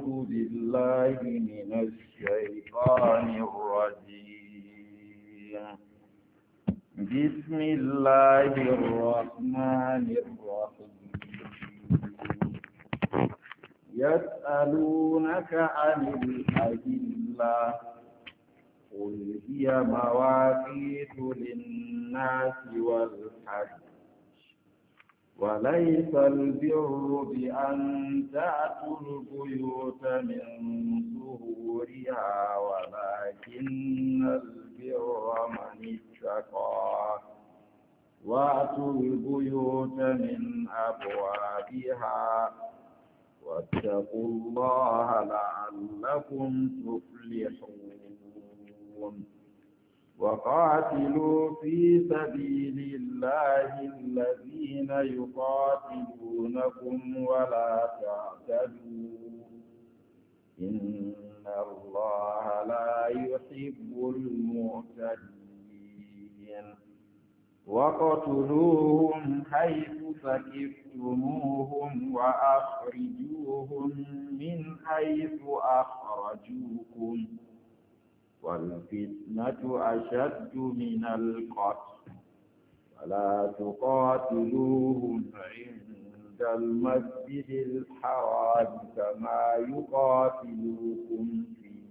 أعوذ بالله من الشيطان الرجيم. بسم الله الرحمن الرحيم. يسألونك عن الأهلة قل هي مواقيت للناس والحج وليس البر بأن تأتوا البيوت من ظهورها ولكن البر من اتقى وأتوا البيوت من أبوابها واتقوا الله لعلكم تفلحون. وقاتلوا في سبيل الله الذين يقاتلونكم ولا تعتدوا إن الله لا يحب المعتدين. وقتلوهم حيث ثقفتموهم وأخرجوهم من حيث أخرجوكم والفتنة أشد من القتل ولا تقاتلوهم عند المسجد الحرام كما يقاتلوكم فيه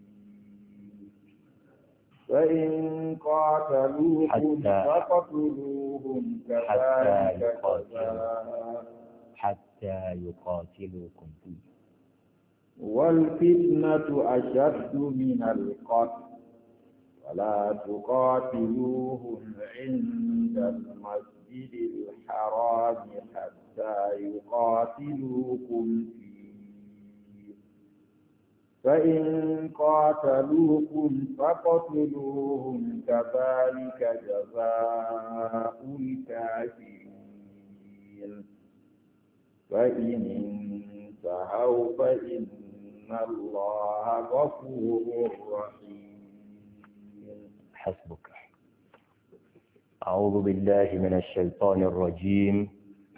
فإن قاتلوكم فاقتلوهم كذلك حتى يقاتلوكم فيه والفتنة أشد من القتل ولا تقاتلوهم عند المسجد الحرام حتى يقاتلوكم فيه فإن قاتلوكم فاقتلوهم كذلك جزاء الكافرين. فإن انتهوا فإن الله غفور رحيم. حسبك. أعوذ بالله من الشيطان الرجيم.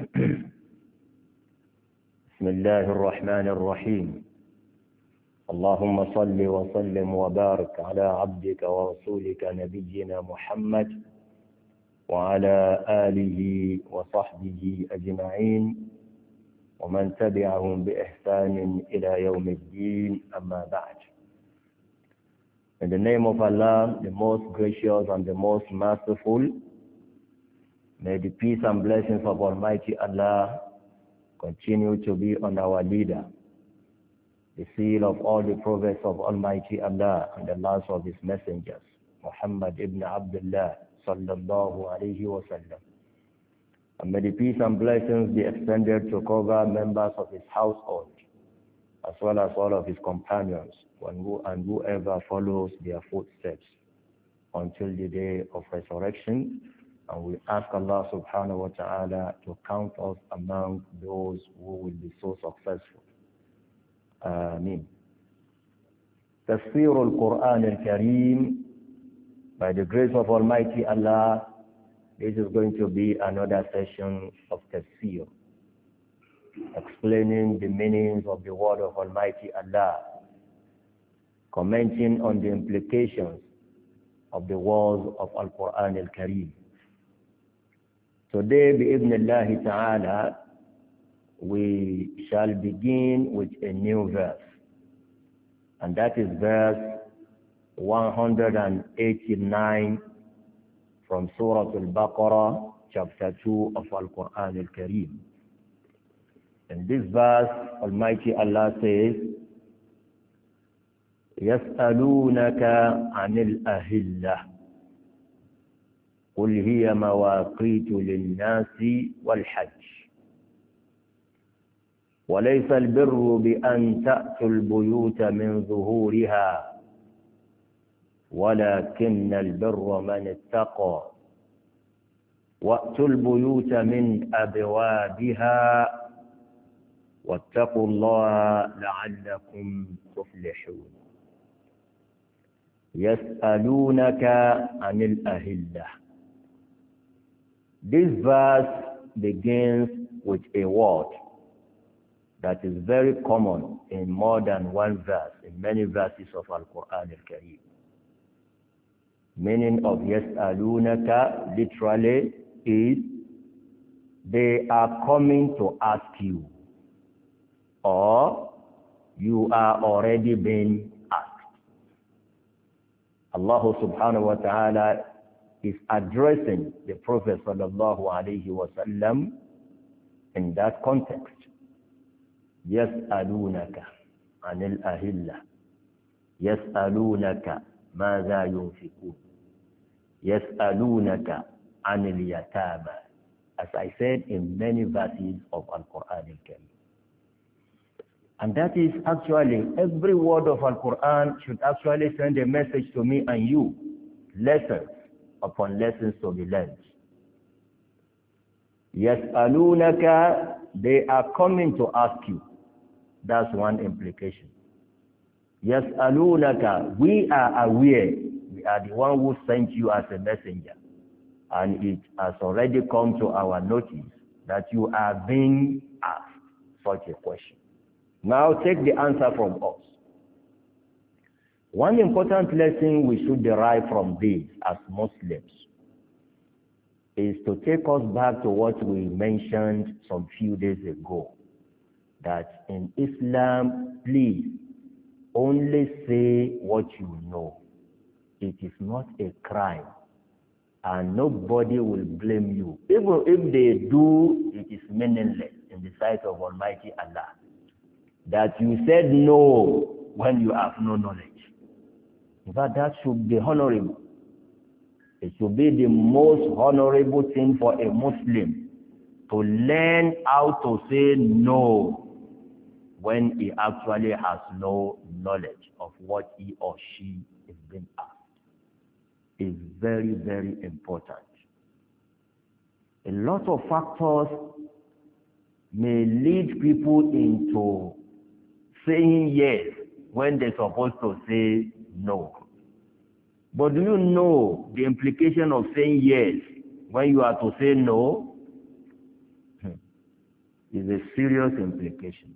بسم الله الرحمن الرحيم. اللهم صل وسلم وبارك على عبدك ورسولك نبينا محمد وعلى آله وصحبه أجمعين ومن تبعهم بإحسان إلى يوم الدين أما بعد. In the name of Allah, the most gracious and the most merciful, may the peace and blessings of Almighty Allah continue to be on our leader, the seal of all the prophets of Almighty Allah and the last of his messengers, Muhammad ibn Abdullah sallallahu alayhi wa sallam. And may the peace and blessings be extended to cover members of his household, as well as all of his companions, and whoever follows their footsteps until the day of resurrection. And we ask Allah subhanahu wa ta'ala to count us among those who will be so successful. Ameen. Tafsir al-Quran al-Kareem, by the grace of Almighty Allah, this is going to be another session of tafsir, explaining the meanings of the word of Almighty Allah, commenting on the implications of the words of Al-Quran Al-Kareem. Today, bi'idhnillahi ta'ala, we shall begin with a new verse, and that is verse 189 from Surah Al-Baqarah, chapter 2 of Al-Quran Al-Kareem. In this verse, Almighty Allah says, يَسْأَلُونَكَ عَنِ الْأَهِلَّةِ قُلْ هِيَ مَوَاقِيتُ لِلنَّاسِ وَالْحَجِّ وَلَيْسَ الْبِرُّ بِأَنْ تَأْتُوا الْبُيُوتَ مِنْ ظُهُورِهَا ولكن البر من اتقى وأتوا البيوت من أبوابها واتقوا الله لعلكم تفلحون. يسألونك عن الأهلة. This verse begins with a word that is very common in more than one verse, in many verses of Al-Quran al-Kareem. Meaning of yas'alunaka literally is they are coming to ask you, or you are already being asked. Allah subhanahu wa ta'ala is addressing the Prophet sallallahu alayhi wa sallam in that context. يسألونك عن الأهلة يسألونك ماذا ينفقون يسألونك عن اليتامى, as I said in many verses of Al-Quran al-Karim. And that is actually, every word of Al-Quran should actually send a message to me and you, lessons upon lessons to be learned. يسألونك, they are coming to ask you. That's one implication. Yas'alunaka, we are aware, we are the one who sent you as a messenger, and it has already come to our notice that you are being asked such a question. Now take the answer from us. One important lesson we should derive from this as Muslims is to take us back to what we mentioned some few days ago, that in Islam, please, only say what you know. It is not a crime, and nobody will blame you. Even if they do, it is meaningless in the sight of Almighty Allah. That you said no when you have no knowledge. In fact, that should be honorable. It should be the most honorable thing for a Muslim to learn how to say no when he actually has no knowledge of what he or she is being asked. Is very, very important. A lot of factors may lead people into saying yes when they're supposed to say no. But do you know the implication of saying yes when you are to say no? Is a serious implication.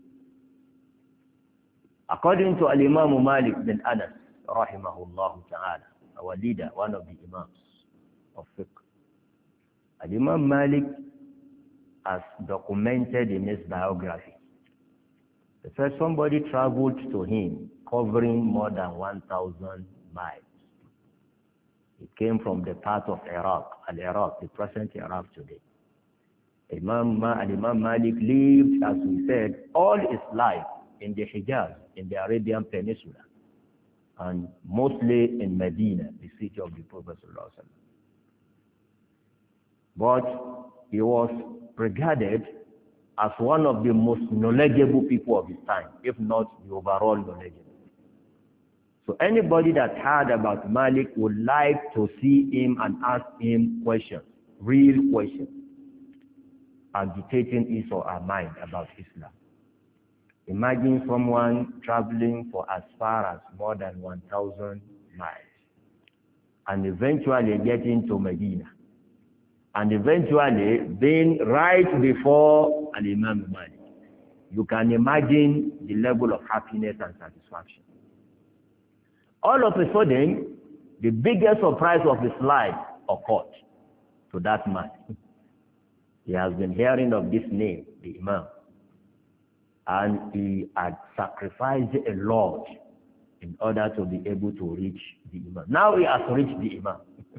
According to Al-Imam Malik bin Anas, rahimahullah ta'ala, our leader, one of the Imams of fiqh, Al-Imam Malik has documented in his biography. He said somebody traveled to him covering more than 1,000 miles. He came from the part of Iraq, Al-Iraq, the present Iraq today. Imam Malik lived, as we said, all his life in the Hijaz, in the Arabian Peninsula, and mostly in Medina, the city of the Prophet ﷺ. But he was regarded as one of the most knowledgeable people of his time, if not the overall knowledgeable. So anybody that heard about Malik would like to see him and ask him questions, real questions, agitating his or her mind about Islam. Imagine someone traveling for as far as more than 1,000 miles and eventually getting to Medina and eventually being right before Al-Imam Malik. You can imagine the level of happiness and satisfaction. All of a sudden, the biggest surprise of his life occurred to that man. He has been hearing of this name, the Imam, and he had sacrificed a lot in order to be able to reach the Imam. Now he has reached the Imam.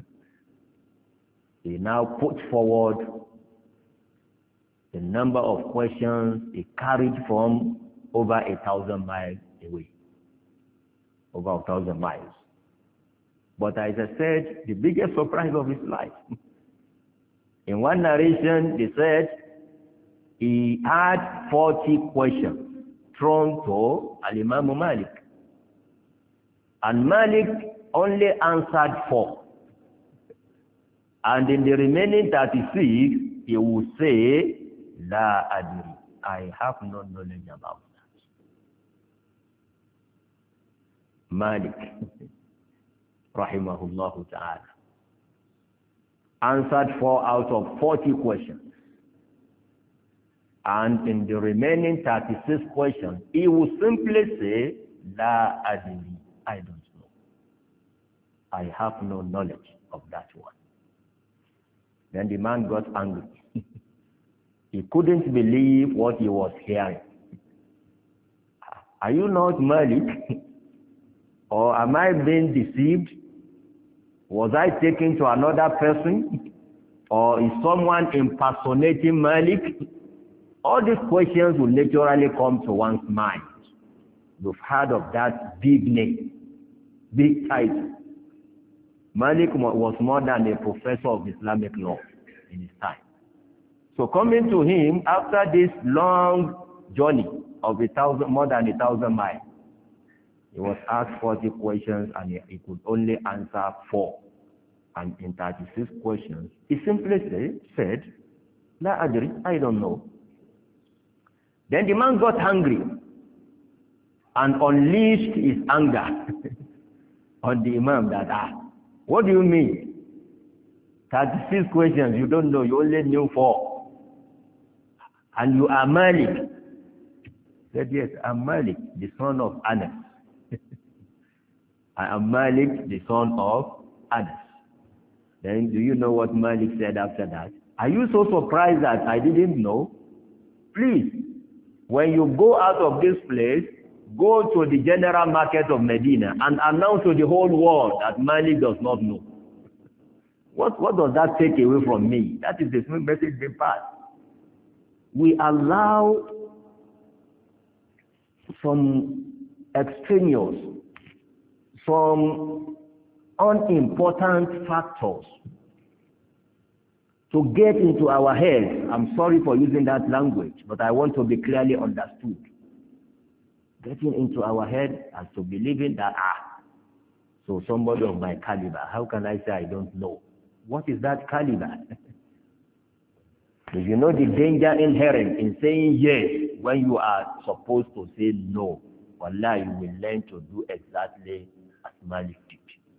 He now put forward the number of questions he carried from over 1,000 miles away. Over 1,000 miles. But as I said, the biggest surprise of his life. In one narration, they said he had 40 questions thrown to Al-Imam Malik. And Malik only answered 4. And in the remaining 36, he would say, La adri, I have no knowledge about that. Malik, rahimahullah ta'ala, answered 4 out of 40 questions. And in the remaining 36 questions, he will simply say, La adri, I don't know. I have no knowledge of that one. Then the man got angry. He couldn't believe what he was hearing. Are you not Malik? Or am I being deceived? Was I taken to another person? Or is someone impersonating Malik? All these questions will naturally come to one's mind. You've heard of that big name, big title. Malik was more than a professor of Islamic law in his time. So coming to him after this long journey of more than 1,000 miles, he was asked 40 questions and he could only answer 4. And in 36 questions, he simply said, La adri, I don't know. Then the man got hungry and unleashed his anger on the Imam that, what do you mean? 36 questions, you don't know, you only knew 4. And you are Malik. He said, yes, I'm Malik, the son of Anas. I am Malik, the son of Anas. Then do you know what Malik said after that? Are you so surprised that I didn't know? Please, when you go out of this place, go to the general market of Medina and announce to the whole world that Malik does not know. What does that take away from me? That is the same message they pass. We allow some extraneous, some unimportant factors to get into our heads. I'm sorry for using that language, but I want to be clearly understood. Getting into our head as to believing that, so somebody of my caliber, how can I say I don't know? What is that caliber? Do you know the danger inherent in saying yes when you are supposed to say no? Wallah, you will learn to do exactly as Malik did.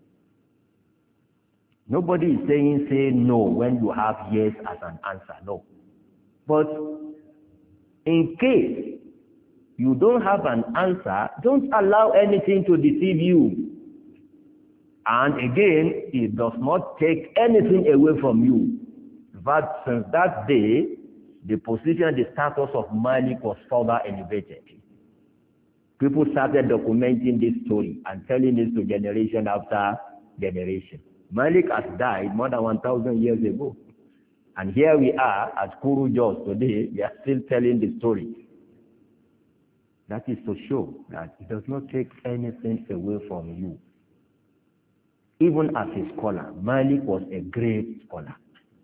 Nobody is saying say no when you have yes as an answer, no. But in case you don't have an answer, don't allow anything to deceive you. And again, it does not take anything away from you. But since that day, the position, the status of Malik was further elevated. People started documenting this story and telling this to generation after generation. Malik has died more than 1,000 years ago. And here we are at Kuru Jos today, we are still telling the story. That is to show that it does not take anything away from you. Even as a scholar, Malik was a great scholar.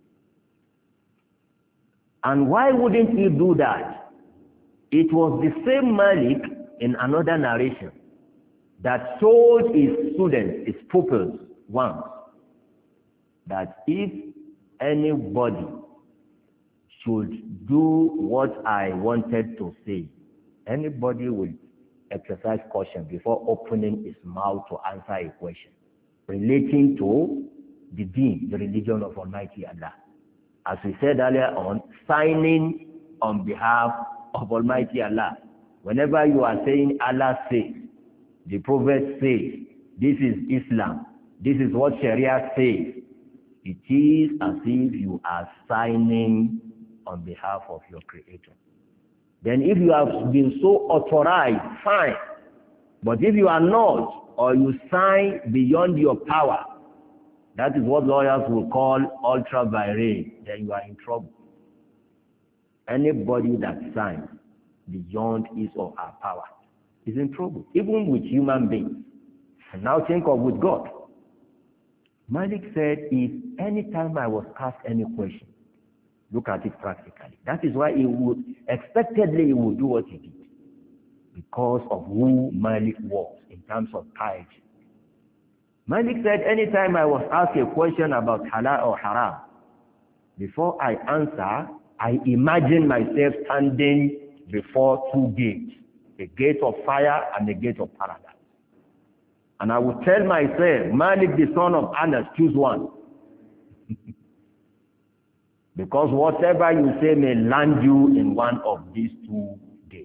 And why wouldn't he do that? It was the same Malik in another narration that told his students, his pupils once, that if anybody should do what I wanted to say, anybody will exercise caution before opening his mouth to answer a question relating to the deen, the religion of Almighty Allah. As we said earlier on, signing on behalf of Almighty Allah. Whenever you are saying Allah says, the Prophet says, this is Islam, this is what Sharia says, it is as if you are signing on behalf of your Creator. Then if you have been so authorized, fine. But if you are not, or you sign beyond your power, that is what lawyers will call ultra vires, then you are in trouble. Anybody that signs beyond his or her power is in trouble, even with human beings. And now think of with God. Malik said, if any time I was asked any question, look at it practically. That is why he would do what he did, because of who Malik was in terms of piety. Malik said, anytime I was asked a question about halal or haram, before I answer, I imagine myself standing before two gates, a gate of fire and a gate of paradise. And I would tell myself, Malik, the son of Anas, choose one. Because whatever you say may land you in one of these two gates.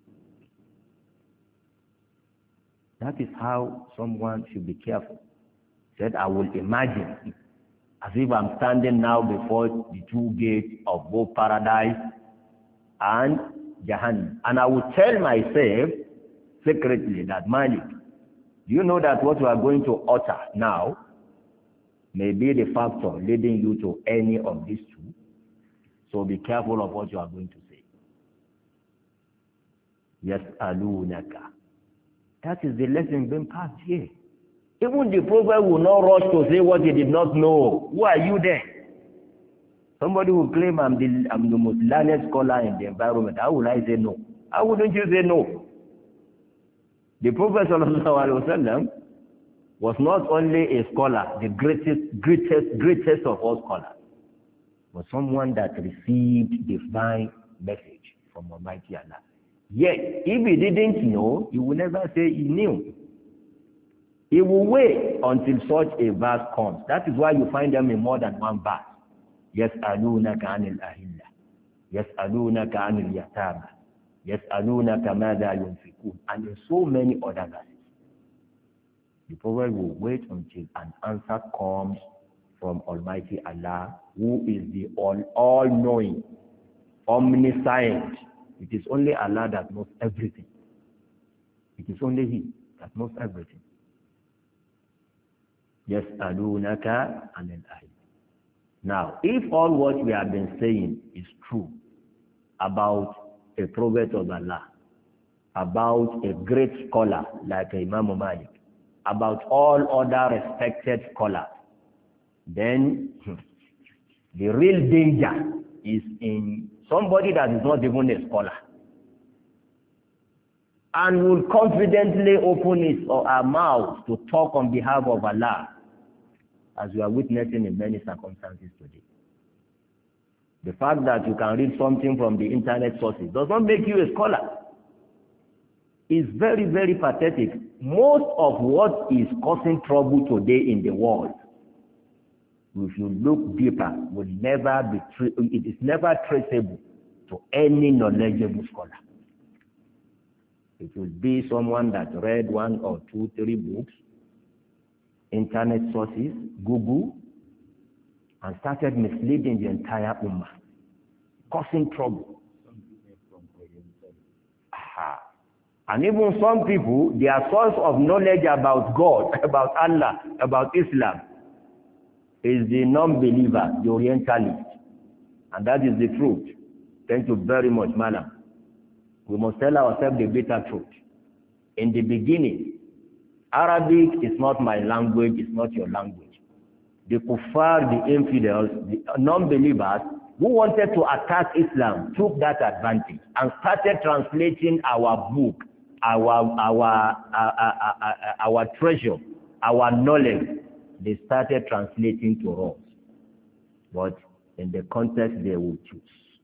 That is how someone should be careful. Said, I will imagine as if I'm standing now before the two gates of both paradise and Jahannam. And I will tell myself secretly that, Malik, do you know that what you are going to utter now may be the factor leading you to any of these two? So be careful of what you are going to say. Yas'alunaka. That is the lesson being passed here. Even the prophet will not rush to say what he did not know. Who are you then? Somebody will claim I'm the most learned scholar in the environment. How will I say no? How wouldn't you say no? The Prophet ﷺ was not only a scholar, the greatest of all scholars, but someone that received divine message from Almighty Allah. Yet, if he didn't know, he will never say he knew. He will wait until such a verse comes. That is why you find them in more than one verse. يَسْأَلُونَكَ عَنِ الْأَهِلَّةِ يَسْأَلُونَكَ عَنِ الْيَتَامَى يَسْأَلُونَكَ مَاذَا يُنْفِقُونَ, and in so many other verses. The Prophet will wait until an answer comes from Almighty Allah, who is the all-knowing, omniscient. It is only Allah that knows everything. It is only He that knows everything. يَسْأَلُونَكَ عَنِ الْأَهِلَّةِ. Now, if all what we have been saying is true about a prophet of Allah, about a great scholar like Imam Malik, about all other respected scholars, then the real danger is in somebody that is not even a scholar and will confidently open his or her mouth to talk on behalf of Allah, as we are witnessing in many circumstances today. The fact that you can read something from the internet sources does not make you a scholar. It's very, very pathetic. Most of what is causing trouble today in the world, if you look deeper, will never be it is never traceable to any knowledgeable scholar. It will be someone that read 1 or 2, 3 books, internet sources, Google, and started misleading the entire ummah, causing trouble. And even some people, their source of knowledge about God, about Allah, about Islam, is the non-believer, the Orientalist. And that is the truth. Thank you very much, madam. We must tell ourselves the bitter truth. In the beginning, Arabic is not my language, it's not your language. The kuffar, the infidels, the non-believers who wanted to attack Islam took that advantage and started translating our book, our treasure, our knowledge. They started translating to us. But in the context they will choose.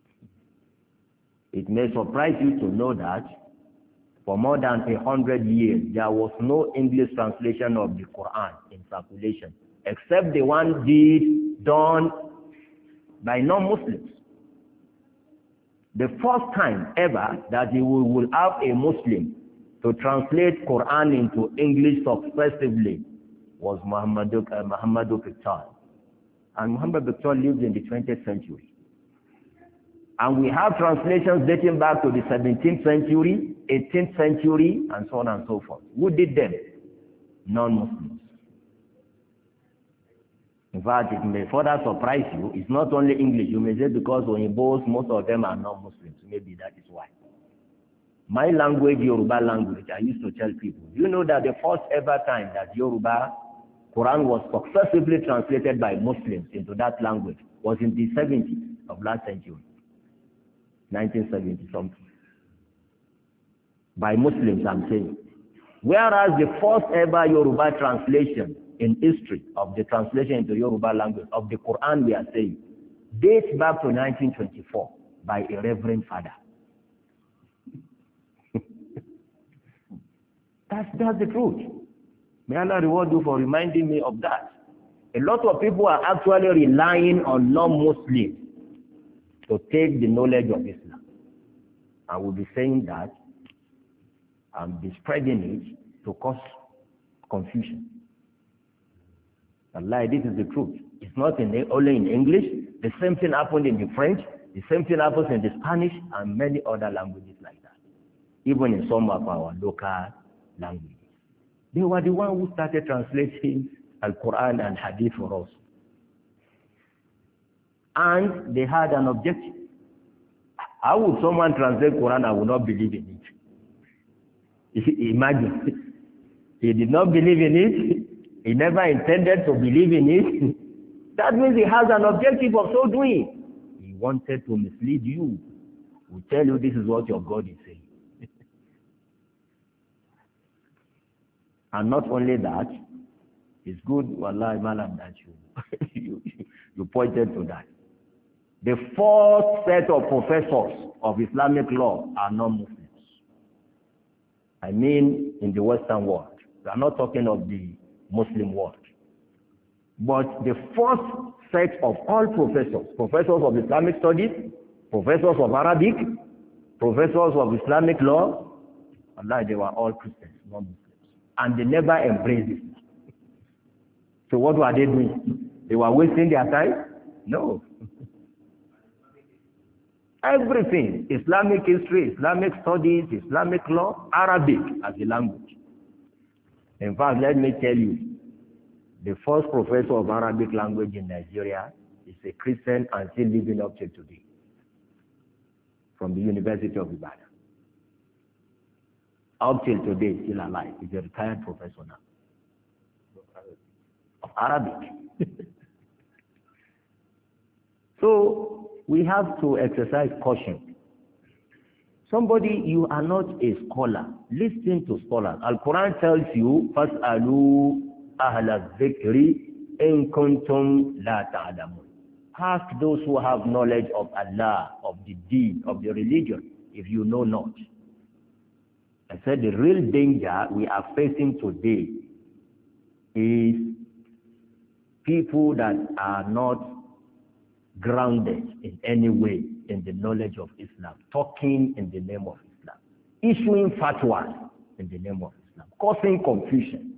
It may surprise you to know that for more than 100 years, there was no English translation of the Quran in circulation, except the one done by non-Muslims. The first time ever that we will have a Muslim to translate Quran into English successively was Muhammadu Piqtal. And Muhammad Piqtal lived in the 20th century. And we have translations dating back to the 17th century, 18th century, and so on and so forth. Who did them? Non-Muslims. In fact, it may further surprise you. It's not only English. You may say because Oyinbos, most of them are non-Muslims. Maybe that is why. My language, Yoruba language, I used to tell people, you know that the first ever time that Yoruba Quran was successively translated by Muslims into that language was in the 70s of last century. 1970 something. By Muslims, I'm saying. Whereas the first ever Yoruba translation in history of the translation into Yoruba language of the Quran, we are saying, dates back to 1924 by a reverend father. That's the truth. May Allah reward you for reminding me of that. A lot of people are actually relying on non-Muslims to take the knowledge of Islam. I will be saying that and be spreading it to cause confusion. Allah, this is the truth. It's not only in English. The same thing happened in the French. The same thing happens in the Spanish and many other languages like that. Even in some of our local languages. They were the ones who started translating Al-Quran and Hadith for us. And they had an objective. How would someone translate Quran and would not believe in it? Imagine. He did not believe in it. He never intended to believe in it. That means he has an objective of so doing. He wanted to mislead you. He will tell you this is what your God is saying. And not only that, it's good, wallahi malam, that you pointed to that. The fourth set of professors of Islamic law are non-Muslims. I mean in the Western world. We are not talking of the Muslim world. But the fourth set of all professors of Islamic studies, professors of Arabic, professors of Islamic law, Allah, they were all Christians, non-Muslims. And they never embraced it. So what were they doing? They were wasting their time? No. Everything, Islamic history, Islamic studies, Islamic law, Arabic as a language. In fact, let me tell you, the first professor of Arabic language in Nigeria is a Christian and still living up till today from the University of Ibadan. Up till today, still alive. He's a retired professor now of Arabic. So we have to exercise caution. Somebody, you are not a scholar. Listen to scholars. Al-Quran tells you, فَاسْأَلُوا أَهْلَ الذِّكْرِ إِن كُنْتُمْ لَا تَعْلَمُونَ. Ask those who have knowledge of Allah, of the deen, of the religion, if you know not. I said the real danger we are facing today is people that are not grounded in any way in the knowledge of Islam, talking in the name of Islam, issuing fatwas in the name of Islam, causing confusion.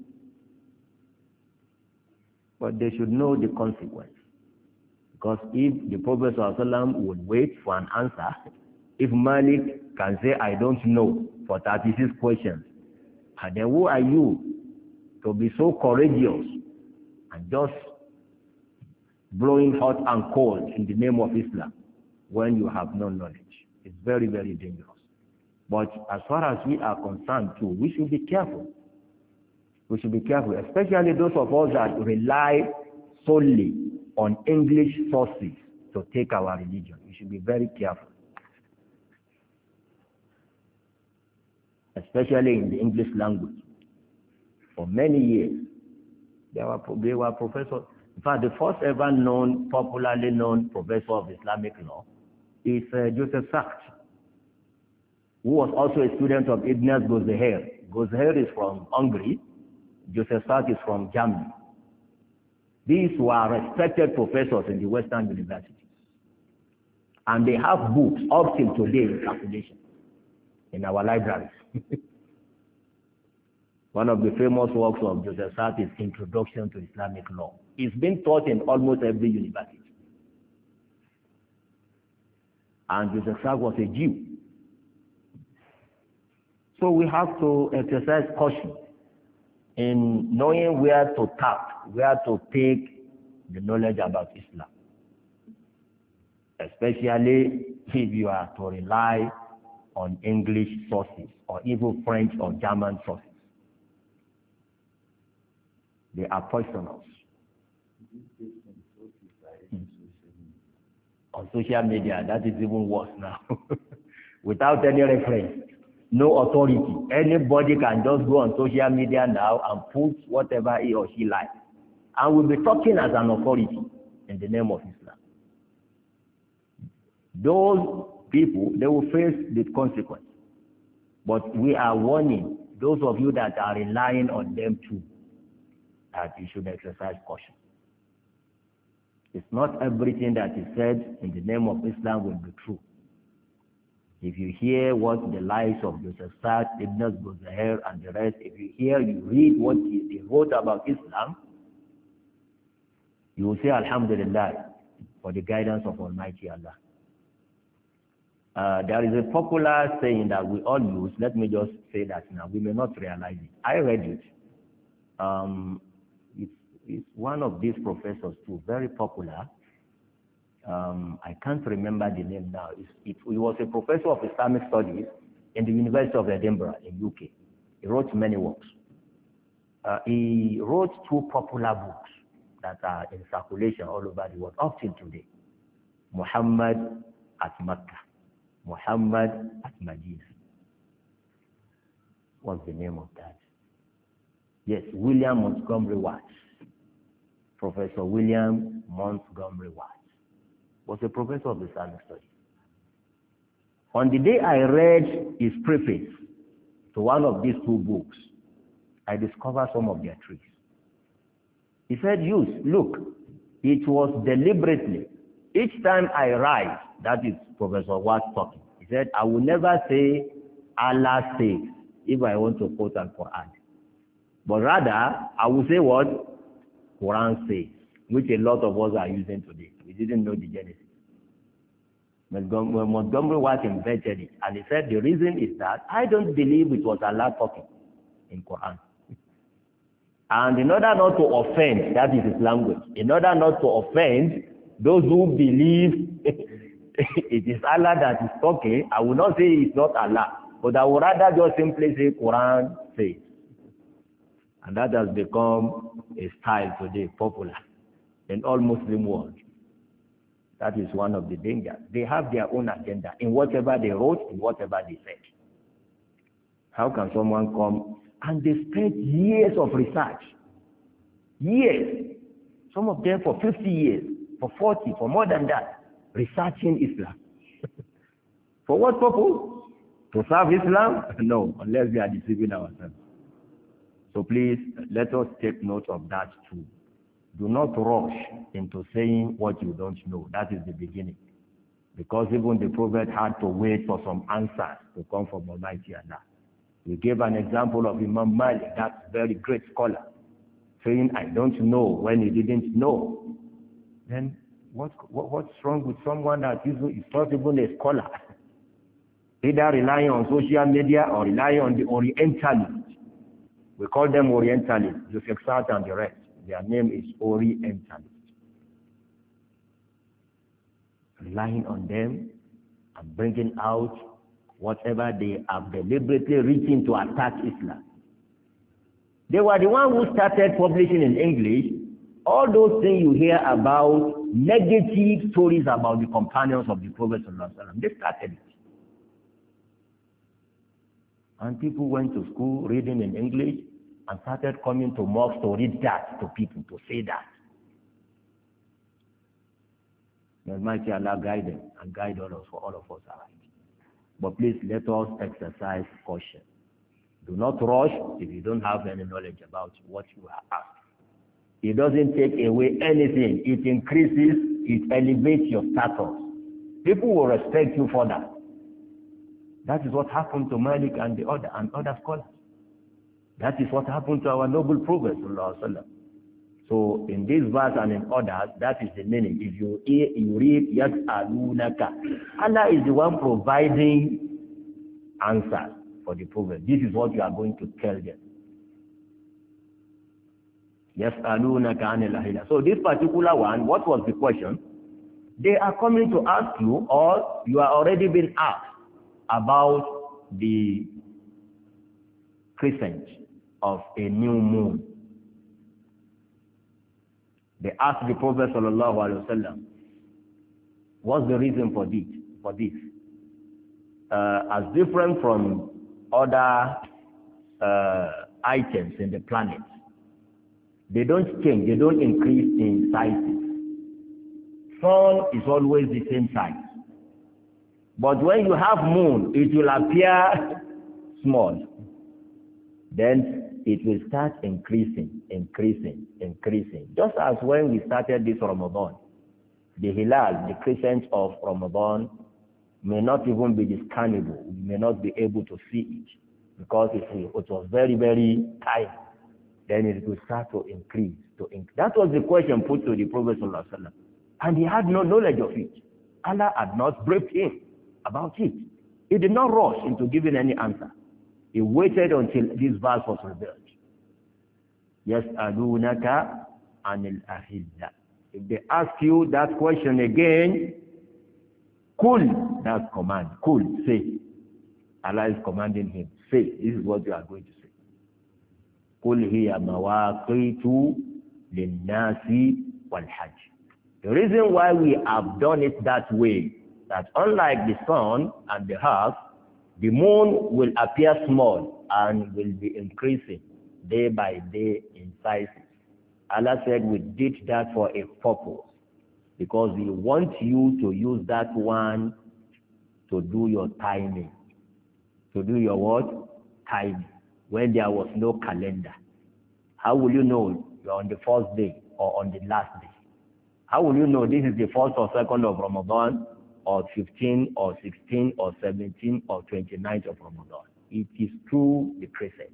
But they should know the consequence. Because if the Prophet ﷺ would wait for an answer, if Malik can say, I don't know, for 36 questions, and then who are you to be so courageous and just blowing hot and cold in the name of Islam when you have no knowledge? It's very, very dangerous. But as far as we are concerned too, we should be careful. We should be careful, especially those of us that rely solely on English sources to take our religion. We should be very careful. Especially in the English language. For many years, they were professors. In fact, the first ever popularly known professor of Islamic law is Joseph Sachs, who was also a student of Ignaz Gozeher. Gozeher is from Hungary. Joseph Sachs is from Germany. These were respected professors in the Western universities. And they have books up till today in circulation in our libraries. One of the famous works of Joseph Sachs is Introduction to Islamic Law. It's been taught in almost every university. And Joseph Sachs was a Jew. So we have to exercise caution in knowing where to tap, where to take the knowledge about Islam. Especially if you are to rely on English sources or even French or German sources. They are poisonous. On social media, that is even worse now. Without any reference, no authority. Anybody can just go on social media now and put whatever he or she likes. And will be talking as an authority in the name of Islam. Those people, they will face the consequence. But we are warning those of you that are relying on them too, that you should exercise caution. It's not everything that is said in the name of Islam will be true. If you hear what the lives of Joseph Sa'd, Ibn Zuhair, and the rest, if you read what they wrote about Islam, you will say Alhamdulillah for the guidance of Almighty Allah. There is a popular saying that we all use. Let me just say that now. We may not realize it. I read it. It's one of these professors too, very popular. I can't remember the name now. He was a professor of Islamic studies in the University of Edinburgh in UK. He wrote many works. He wrote 2 popular books that are in circulation all over the world up till today. Muhammad at Makkah, Muhammad at Medina. What's the name of that? Yes, William Montgomery Watt. Professor William Montgomery Watt was a professor of Islamic studies. On the day I read his preface to one of these 2 books, I discovered some of their tricks. He said, look, it was deliberately. Each time I write, that is Professor Watt talking, he said, I will never say Allah says if I want to quote an Quran. But rather, I will say what Quran says, which a lot of us are using today. We didn't know the Genesis. Montgomery Watt invented it, and he said the reason is that I don't believe it was Allah talking in Quran. And in order not to offend, that is his language, in order not to offend those who believe it is Allah that is talking, I will not say it's not Allah, but I would rather just simply say Quran says. And that has become a style today, popular in all Muslim world. That is one of the dangers. They have their own agenda in whatever they wrote, in whatever they said. How can someone come and they spent years of research? Years. Some of them for 50 years, for 40, for more than that, researching Islam. For what purpose? To serve Islam? No, unless we are deceiving ourselves. So please, let us take note of that too. Do not rush into saying what you don't know. That is the beginning. Because even the Prophet had to wait for some answers to come from Almighty Allah. We gave an example of Imam Malik, that very great scholar, saying, I don't know when he didn't know. Then what's wrong with someone that is not even a scholar? Either relying on social media or relying on the Orientalists. We call them Orientalists, Joseph Sa'd and the rest. Their name is Orientalists. Relying on them and bringing out whatever they have deliberately written to attack Islam. They were the ones who started publishing in English all those things you hear about, negative stories about the companions of the Prophet ﷺ. They started it. And people went to school reading in English and started coming to mosques to read that to people, to say that. May Almighty Allah guide them and guide all of us aright. But please let us exercise caution. Do not rush if you don't have any knowledge about what you are asked. It doesn't take away anything. It increases, it elevates your status. People will respect you for that. That is what happened to Malik and other scholars. That is what happened to our noble Prophet ﷺ. So in this verse and in others, that is the meaning. If you read Yas'alunaka, Allah is the one providing answers for the Prophet. This is what you are going to tell them. Yas'alunaka anil ahilla. So this particular one, what was the question? They are coming to ask you, or you are already being asked about the crescent of a new moon. They asked the Prophet sallallahu alaihi wasallam, what's the reason for this? As different from other items in the planet, they don't change, they don't increase in sizes. Sun is always the same size. But when you have moon, it will appear small. Then it will start increasing. Just as when we started this Ramadan. The hilal, the crescent of Ramadan, may not even be discernible. We may not be able to see it because it was very, very tight. Then it will start to increase. That was the question put to the Prophet ﷺ. And he had no knowledge of it. Allah had not briefed him about it. He did not rush into giving any answer. He waited until this verse was revealed. يَسْأَلُونَكَ عَنِ الْأَهِلَّةِ. If they ask you that question again, Kul, that's command. Kul, say. Allah is commanding him. Say, this is what you are going to say. Kul hiya mawaqitu linnasi wal hajj. The reason why we have done it that way, that unlike the sun and the earth, the moon will appear small and will be increasing day by day in size. Allah said we did that for a purpose, because we want you to use that one to do your timing. To do your what? Timing. When there was no calendar. How will you know you're on the first day or on the last day? How will you know this is the first or second of Ramadan, or 15 or 16 or 17 or 29th of Ramadan? It is through the crescent.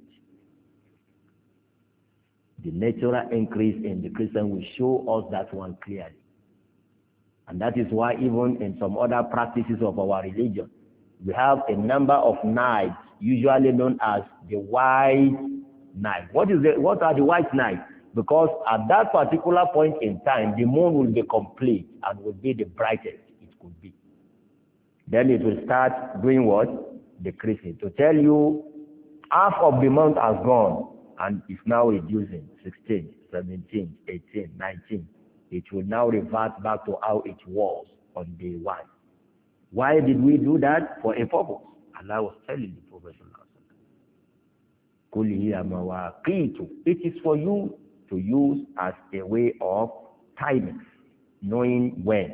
The natural increase in the crescent will show us that one clearly. And that is why even in some other practices of our religion, we have a number of nights, usually known as the white night. What are the white nights? Because at that particular point in time, the moon will be complete and will be the brightest it could be. Then it will start doing what? Decreasing. To tell you, half of the month has gone and is now reducing. 16, 17, 18, 19. It will now revert back to how it was on day one. Why did we do that? For a purpose. Allah was telling the Prophet, it is for you to use as a way of timing, knowing when.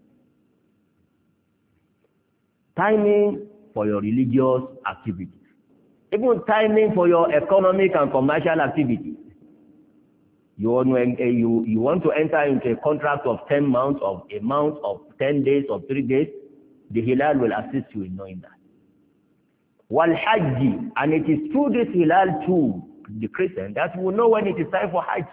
Timing for your religious activities. Even timing for your economic and commercial activities. You want to enter into a contract of 10 months, of a month, of 10 days, of 3 days, the Hilal will assist you in knowing that. Wal Hajj, and it is through this Hilal too, the crescent, that will know when it is time for Hajj.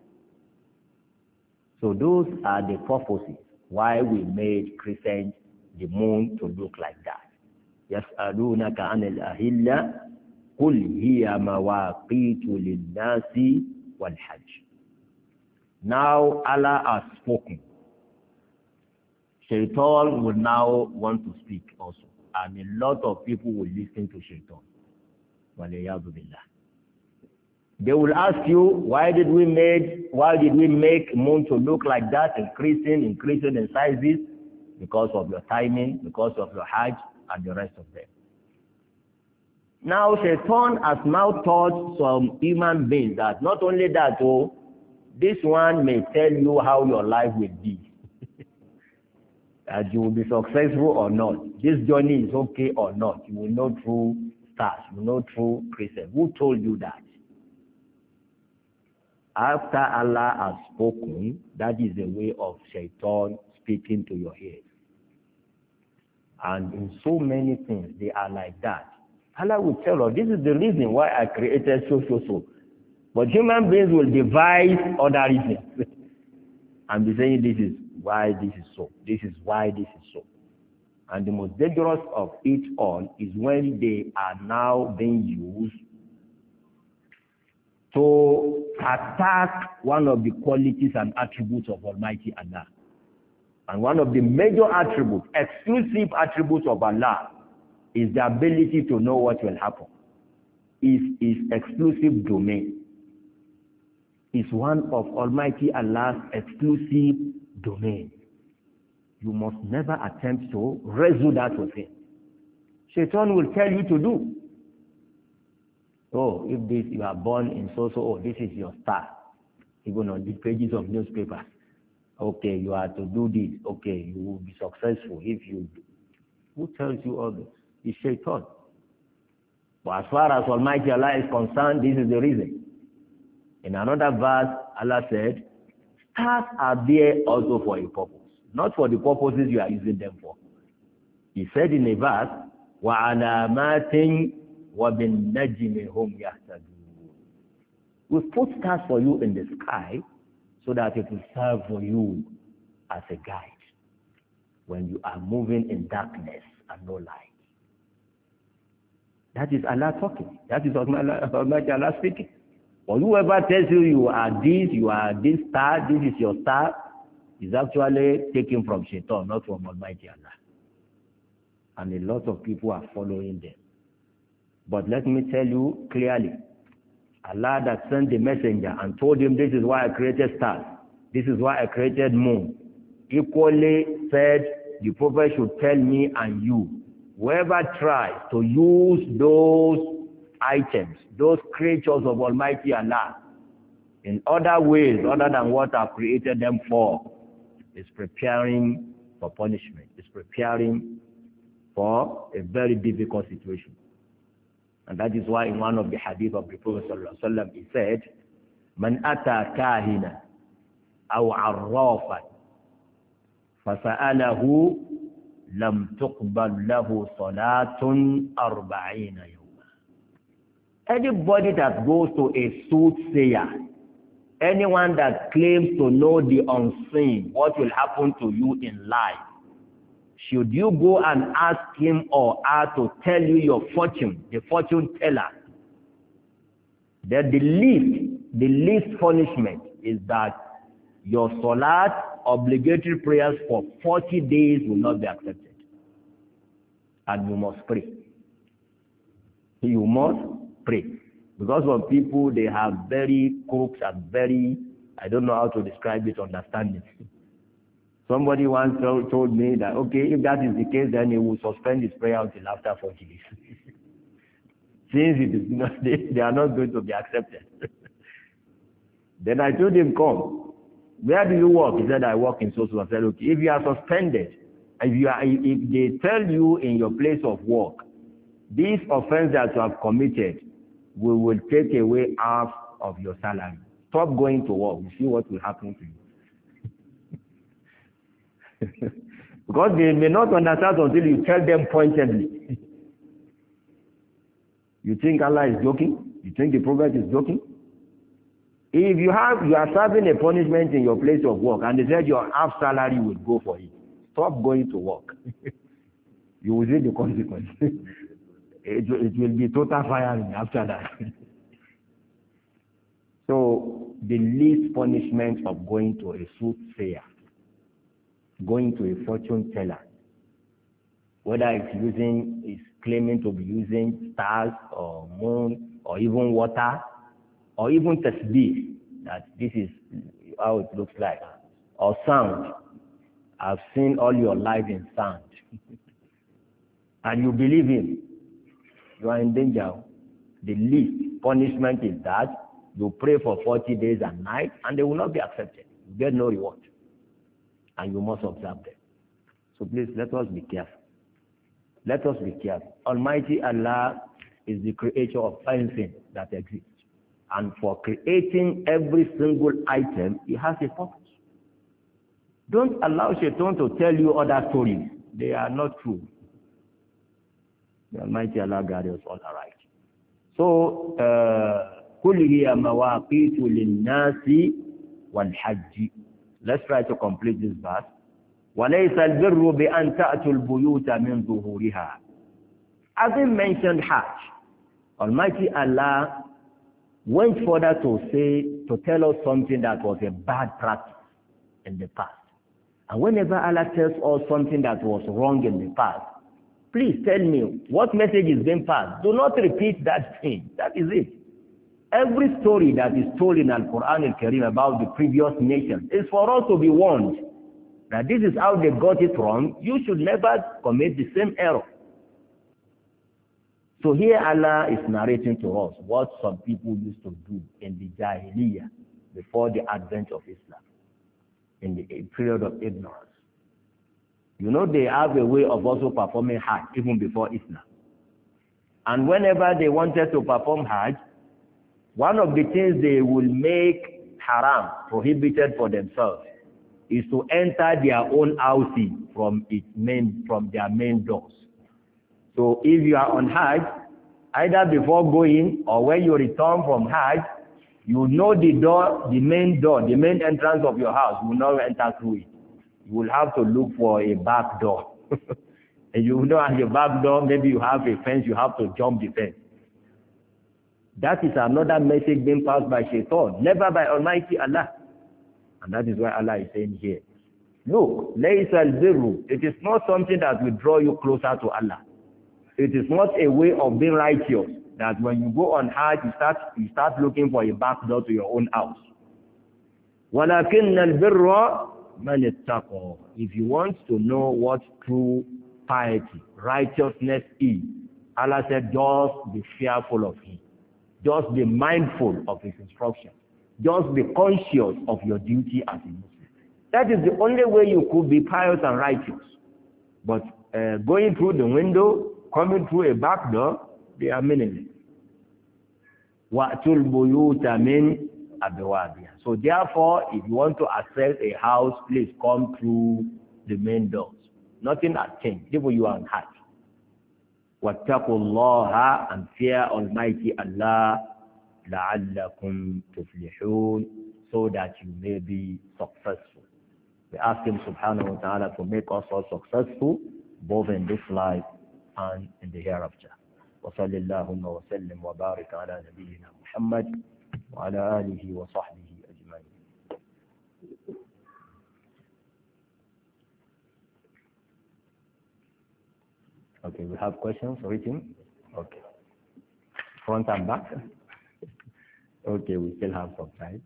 So those are the purposes why we made crescent, the moon, to look like that. يَسْأَلُونَكَ عَنِ الْأَهِلَّةِ قُلْ هِيَ مَوَاقِيتُ لِلنَّاسِ وَالْحَجِّ. Now Allah has spoken. Shaitan will now want to speak also. And a lot of people will listen to Shaitan. They will ask you, why did we make moon to look like that, increasing in sizes? Because of your timing, because of your Hajj, and the rest of them. Now Shaitan has now taught some human beings that not only that, this one may tell you how your life will be. That you will be successful or not. This journey is okay or not. You will know through stars. You will know through crescent. Who told you that? After Allah has spoken, that is the way of Shaitan speaking to your ears. And in so many things, they are like that. Allah will tell us, this is the reason why I created so. But human beings will devise other reasons. And be saying, this is why this is so. This is why this is so. And the most dangerous of it all is when they are now being used to attack one of the qualities and attributes of Almighty Allah. And one of the major attributes, exclusive attributes of Allah, is the ability to know what will happen. Is exclusive domain. Is one of Almighty Allah's exclusive domain. You must never attempt to wrestle that with him. Shaitan will tell you to do. Oh, if this you are born in so, this is your star. Even on the pages of newspapers. Okay, you are to do this. Okay, you will be successful if you do. Who tells you all this? It's Shaitan. But as far as Almighty Allah is concerned, this is the reason. In another verse, Allah said, stars are there also for a purpose. not for the purposes you are using them for. He said in a verse, وَعَلَامَاتٍ وَبِالنَّجْمِ هُمْ يَهْتَدُونَ. We've put stars for you in the sky so that it will serve for you as a guide when you are moving in darkness and no light. That is Allah talking. That is Almighty Allah speaking. Or whoever tells you you are this star, this is your star, is actually taken from Shaitan, not from Almighty Allah. And a lot of people are following them. But let me tell you clearly, Allah that sent the messenger and told him, this is why I created stars, this is why I created moon, equally said the prophet should tell me and you, whoever tries to use those items, those creatures of Almighty Allah, in other ways other than what I've created them for, is preparing for punishment, is preparing for a very difficult situation. And that is why in one of the hadith of the Prophet ﷺ, he said, Man ata kahina aw arrafan fasa'alahu lam tuqbal lahu salatun 40 yawma. Anybody that goes to a soothsayer, anyone that claims to know the unseen, what will happen to you in life, should you go and ask him or her to tell you your fortune, the fortune teller, then the least punishment is that your salat, obligatory prayers for 40 days will not be accepted. And you must pray. You must pray. Because some people, they have very crooks and very, I don't know how to describe it, understanding. Somebody once told me that, okay, if that is the case, then he will suspend his prayer until after 40 days. Since it is not, they are not going to be accepted. Then I told him, come, where do you work? He said, I work in so-so. I said, okay, if you are suspended, if they tell you in your place of work, this offense that you have committed, we will take away half of your salary. Stop going to work. You see what will happen to you. Because they may not understand until you tell them pointedly. You think Allah is joking? You think the Prophet is joking? If you are serving a punishment in your place of work and they said your half salary will go for it, stop going to work. You will see the consequence. It will be total firing after that. So the least punishment of going to a soothsayer, going to a fortune teller, whether it's claiming to be using stars or moon or even water or even tasbih, that this is how it looks like, or sound. I've seen all your life in sound. And you believe him, you are in danger. The least punishment is that you pray for 40 days and nights and they will not be accepted. You get no reward. And you must observe them. So please, let us be careful. Let us be careful. Almighty Allah is the creator of everything that exists. And for creating every single item, he has a purpose. Don't allow Shaitan to tell you other stories. They are not true. The Almighty Allah guide us all right. So, كُلْ هِيَ مَوَاقِيتُ لِلنَّاسِ وَالْحَجِّ. Let's try to complete this verse. وَلَيْسَ الْبِرُّ بِأَنْ تَأْتُوا الْبُيُوتَ مِنْ ظُهُورِهَا. Having mentioned Hajj, Almighty Allah went further to tell us something that was a bad practice in the past. And whenever Allah tells us something that was wrong in the past, please tell me what message is being passed. Do not repeat that thing. That is it. Every story that is told in Al-Quran Al-Karim about the previous nation is for us to be warned that this is how they got it wrong. You should never commit the same error. So here Allah is narrating to us what some people used to do in the Jahiliyyah before the advent of Islam, in the period of ignorance. You know, they have a way of also performing Hajj even before Islam. And whenever they wanted to perform Hajj, one of the things they will make haram, prohibited for themselves, is to enter their own houses from their main doors. So if you are on Hajj, either before going or when you return from Hajj, you know the main door, the main entrance of your house. You will not enter through it. You will have to look for a back door. And you know at your back door, maybe you have a fence, you have to jump the fence. That is another message being passed by Shaitan, never by Almighty Allah. And that is why Allah is saying here, look, لَيْسَ الْبِرُّ, it is not something that will draw you closer to Allah. It is not a way of being righteous, that when you go on Hajj, you start looking for a back door to your own house. وَلَكِنَّ الْبِرَّ مَنِ اتَّقَى. If you want to know what true piety, righteousness is, Allah said, just be fearful of Him. Just be mindful of His instruction. Just be conscious of your duty as a Muslim. That is the only way you could be pious and righteous. But going through the window, coming through a back door, they are meaningless. وَأْتُوا الْبُيُوتَ مِنْ أَبْوَابِهَا. So therefore, if you want to access a house, please come through the main doors. Nothing has changed. Even you are on Hajj. وَاتَّقُوا اللَّهَ, and fear Almighty Allah, لَعَلَّكُمْ تُفْلِحُونَ, so that you may be successful. We ask Him subhanahu wa ta'ala to make us all successful, both in this life and in the hereafter. وصل اللهم وسلم وبارك على نبينا محمد وعلى آله وصحبه أجمعين. Okay, we have questions written. Okay, front and back. Okay, we still have some time.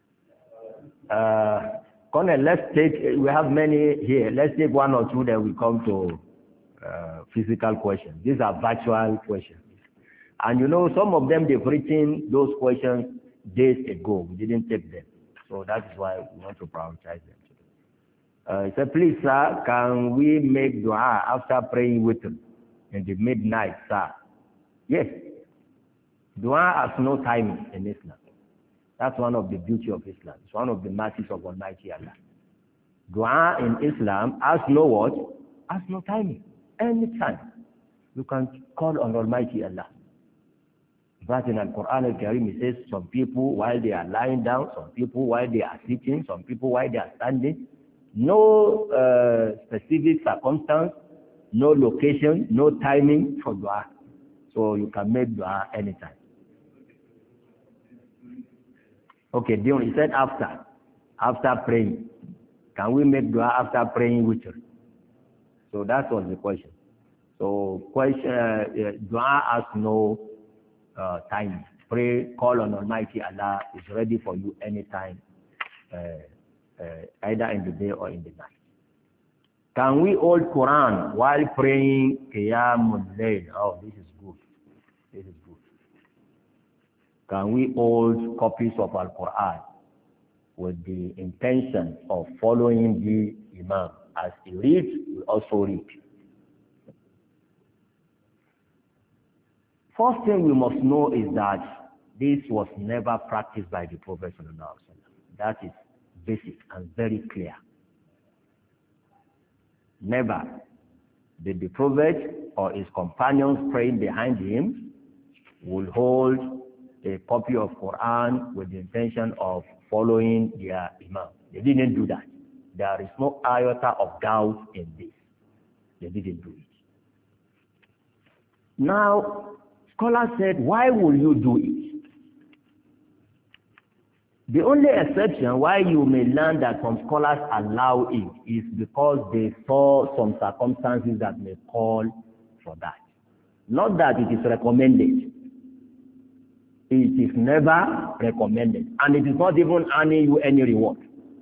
Colonel, we have many here. Let's take one or two, then we come to physical questions. These are virtual questions. And you know, some of them, they've written those questions days ago. We didn't take them. So that is why we want to prioritize them today. So please, sir, can we make dua after praying witr in the midnight, sir? Yes. Dua has no timing in Islam. That's one of the beauty of Islam. It's one of the mercies of Almighty Allah. Dua in Islam has no what? Has no timing. Anytime you can call on Almighty Allah. But in Al-Quran Al-Karim, it says some people while they are lying down, some people while they are sitting, some people while they are standing. No specific circumstance, no location, no timing for dua. So you can make dua anytime. Okay, Dion, he said after praying. Can we make dua after praying witr? So that was the question. So dua has no time. Pray, call on Almighty Allah is ready for you anytime, either in the day or in the night. Can we hold Quran while praying Qiyamul Layl? Oh, this is good. This is good. Can we hold copies of Al-Quran with the intention of following the Imam? As he reads, we also read. First thing we must know is that this was never practiced by the Prophet ﷺ. That is basic and very clear. Never did the Prophet or his companions praying behind him will hold a copy of Quran with the intention of following their Imam. They didn't do that. There is no iota of doubt in this. They didn't do it. Now, scholars said, why will you do it? The only exception why you may learn that some scholars allow it is because they saw some circumstances that may call for that. Not that it is recommended. It is never recommended. And it is not even earning you any reward.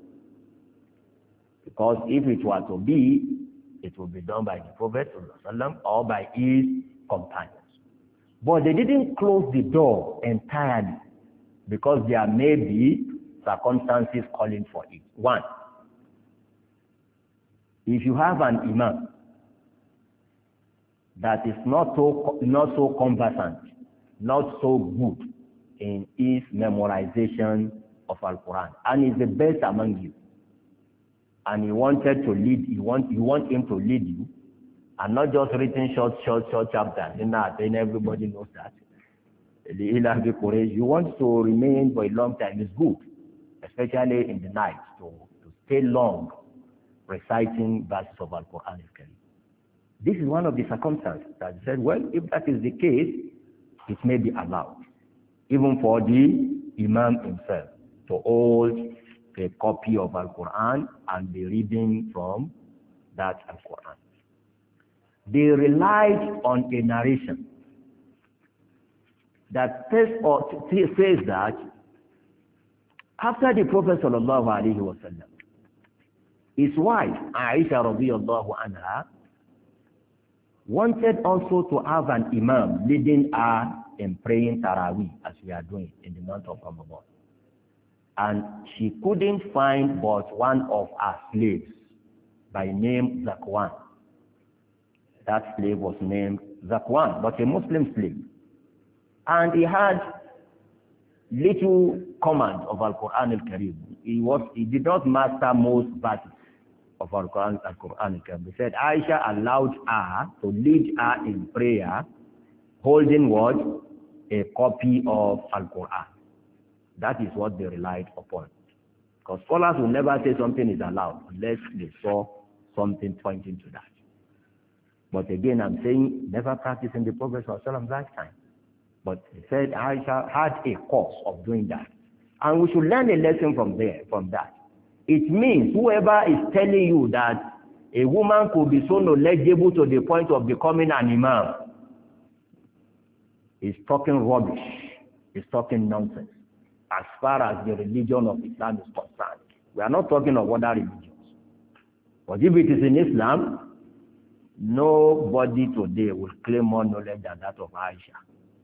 Because if it were to be, it will be done by the Prophet or by his companions. But they didn't close the door entirely because there may be circumstances calling for it. One, if you have an imam that is not so conversant, not so good in his memorization of Al-Quran, and is the best among you, and you wanted to lead, you want him to lead you, and not just written short chapters. Then everybody knows that. You want to remain for a long time. It's good, especially in the night, to stay long reciting verses of Al-Quran. This is one of the circumstances that he said, well, if that is the case, it may be allowed, even for the Imam himself, to hold a copy of Al-Quran and be reading from that Al-Quran. They relied on a narration that says that after the Prophet sallallahu alaihi wasallam, his wife Aisha radiyallahu anha wanted also to have an imam leading her in praying Taraweeh, as we are doing in the month of Ramadan. And she couldn't find but one of her slaves by name Zakwan. That slave was named Zakwan, but a Muslim slave. And he had little command of Al-Quran al-Karim. He did not master most verses of Al-Quran al-Karim. He said Aisha allowed her to lead her in prayer, holding what? A copy of Al-Quran. That is what they relied upon. Because scholars will never say something is allowed unless they saw something pointing to that. But again, I'm saying never practice in the Prophet's lifetime. But he said Aisha had a course of doing that. And we should learn a lesson from that. It means whoever is telling you that a woman could be so knowledgeable to the point of becoming an imam is talking rubbish, is talking nonsense, as far as the religion of Islam is concerned. We are not talking of other religions. But if it is in Islam, nobody today will claim more knowledge than that of Aisha.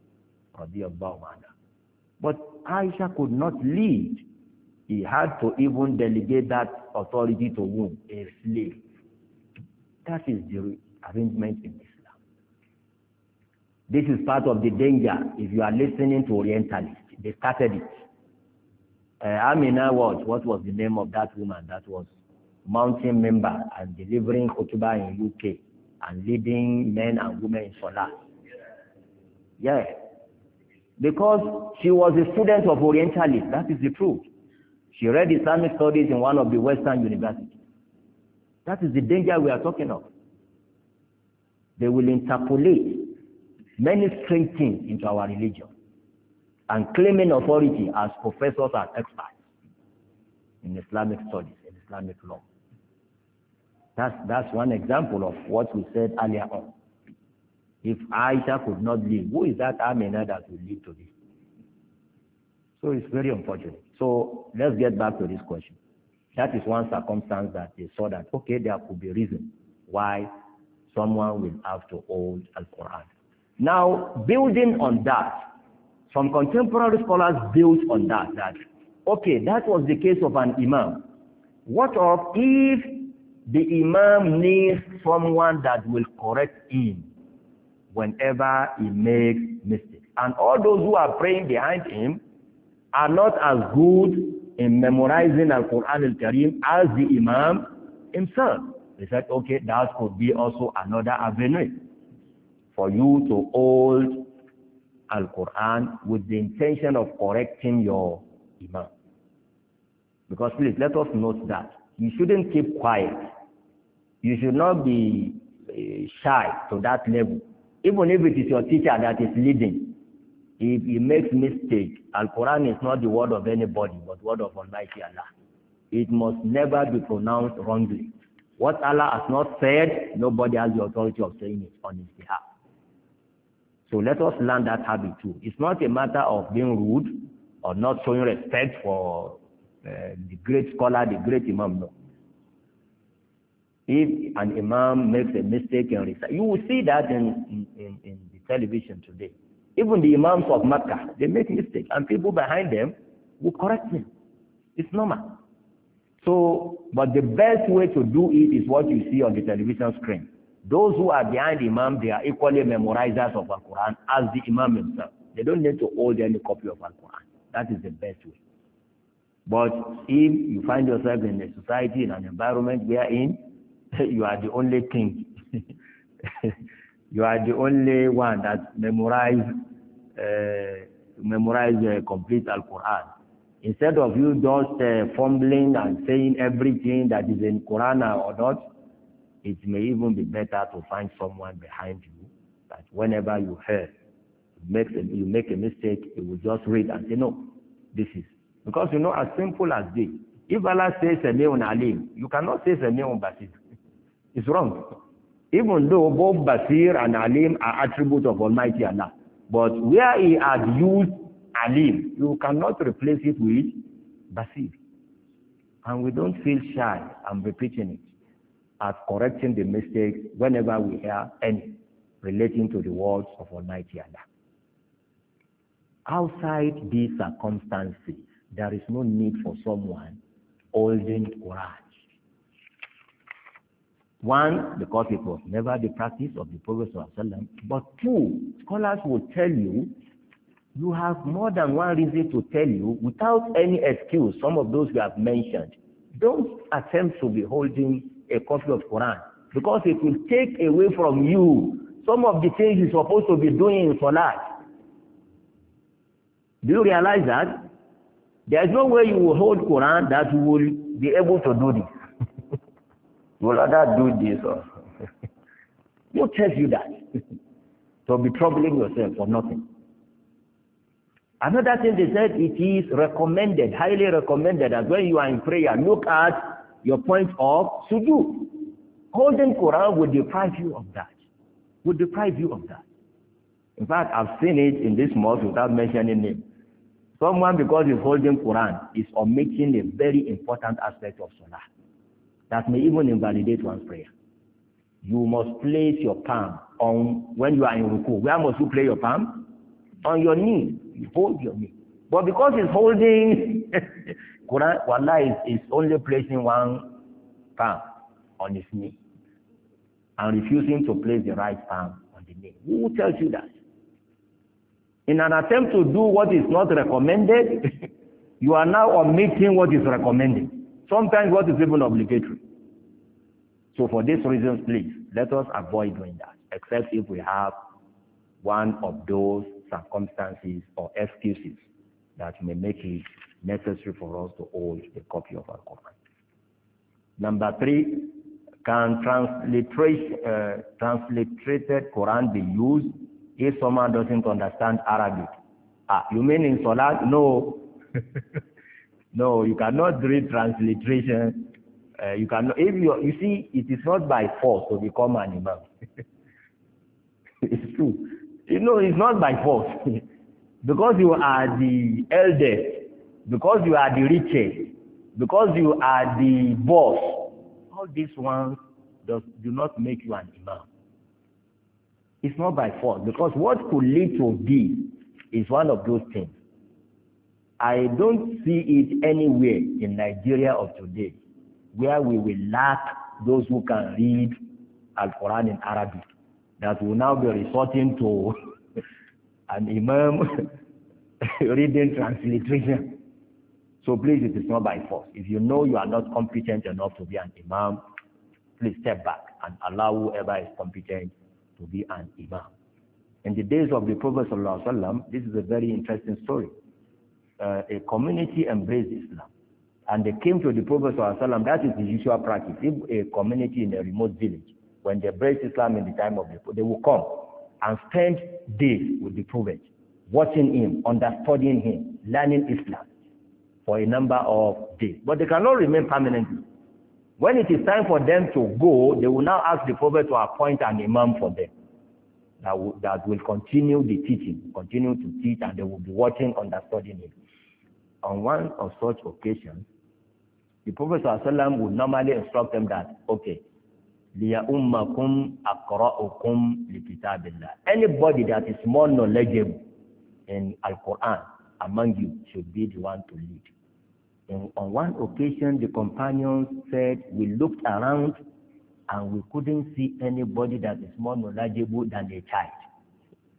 But Aisha could not lead. He had to even delegate that authority to whom? A slave. That is the arrangement in Islam. This is part of the danger if you are listening to Orientalists. They started it. Amina what was the name of that woman that was mountain member and delivering khutbah in UK and leading men and women in Salah? Yeah. Because she was a student of Orientalists. That is the truth. She read Islamic studies in one of the Western universities. That is the danger we are talking of. They will interpolate many strange things into our religion and claiming authority as professors and experts in Islamic studies, in Islamic law. That's one example of what we said earlier on. If Aisha could not lead, who is that Amina that will lead to this? So it's very unfortunate. So let's get back to this question. That is one circumstance that they saw that, okay, there could be a reason why someone will have to hold Al-Quran. Now, building on that, some contemporary scholars built on that, okay, that was the case of an imam. What of if the imam needs someone that will correct him whenever he makes mistakes? And all those who are praying behind him are not as good in memorizing Al-Quran al-Karim as the imam himself. They said, okay, that could be also another avenue for you to hold Al-Quran with the intention of correcting your imam. Because please, let us note that you shouldn't keep quiet. You should not be shy to that level. Even if it is your teacher that is leading, if he makes mistake, Al-Quran is not the word of anybody, but the word of Almighty Allah. It must never be pronounced wrongly. What Allah has not said, nobody has the authority of saying it on his behalf. So let us learn that habit too. It's not a matter of being rude or not showing respect for the great scholar, the great imam. No. If an imam makes a mistake in recite, you will see that in the television today. Even the imams of Makkah, they make mistakes, and people behind them will correct them. It's normal. So, but the best way to do it is what you see on the television screen. Those who are behind the imam, they are equally memorizers of Al-Quran as the imam himself. They don't need to hold any copy of Al-Quran. That is the best way. But if you find yourself in a society, in an environment wherein you are the only king, you are the only one that memorize complete Al-Quran. Instead of you just fumbling and saying everything that is in Quran or not, it may even be better to find someone behind you that whenever you hear, you make a mistake, you will just read and say, no, this is. Because you know, as simple as this, if Allah says Sami'un Alim, you cannot say Sami'un Basir. It's wrong. Even though both Basir and Alim are attributes of Almighty Allah. But where he has used Alim, you cannot replace it with Basir. And we don't feel shy, I'm repeating it, at correcting the mistakes whenever we hear any relating to the words of Almighty Allah. Outside these circumstances, there is no need for someone holding Quran. One, because it was never the practice of the Prophet ﷺ. But two, scholars will tell you, you have more than one reason to tell you, without any excuse, some of those we have mentioned. Don't attempt to be holding a copy of Quran, because it will take away from you some of the things you're supposed to be doing in Salat. Do you realize that? There is no way you will hold Quran that you will be able to do this. You will rather do this. Or who tells you that? So be troubling yourself for nothing. Another thing they said, it is recommended, highly recommended, that when you are in prayer, look at your point of sujood. Holding Quran will deprive you of that. Will deprive you of that. In fact, I've seen it in this mosque without mentioning name. Someone, because he's holding Quran, is omitting a very important aspect of Salah that may even invalidate one's prayer. You must place your palm on, when you are in ruku. Where must you place your palm? On your knee. You hold your knee. But because he's holding Quran, Wallah is only placing one palm on his knee and refusing to place the right palm on the knee. Who tells you that? In an attempt to do what is not recommended, you are now omitting what is recommended. Sometimes what is even obligatory. So for these reasons, please, let us avoid doing that, except if we have one of those circumstances or excuses that may make it necessary for us to hold a copy of our Quran. Number 3, can transliterated Quran be used if someone doesn't understand Arabic? You mean in Salat? No. No, you cannot read transliteration. You cannot. If you see, it is not by force to become an imam. It's true. You know, it's not by force. Because you are the eldest, because you are the richest, because you are the boss, all these ones do not make you an imam. It's not by force, because what could lead to this is one of those things. I don't see it anywhere in Nigeria of today where we will lack those who can read Al-Quran in Arabic, that will now be resorting to an imam reading transliteration. So please, it is not by force. If you know you are not competent enough to be an imam, please step back and allow whoever is competent to be an imam. In the days of the Prophet ﷺ, this is a very interesting story. A community embraced Islam, and they came to the Prophet ﷺ. That is the usual practice. If a community in a remote village, when they embrace Islam in the time of the Prophet, they will come and spend days with the Prophet, watching him, understanding him, learning Islam for a number of days. But they cannot remain permanently. When it is time for them to go, they will now ask the Prophet to appoint an imam for them that will continue the teaching, continue to teach, and they will be watching, understanding him. On one of such occasions, the Prophet ﷺ would normally instruct them that, okay, لِيَأُمَّكُمْ أَقْرَأُكُمْ لِكِتَابِ اللَّهِ. Anybody that is more knowledgeable in Al-Quran among you should be the one to lead. And on one occasion, the companions said, we looked around and we couldn't see anybody that is more knowledgeable than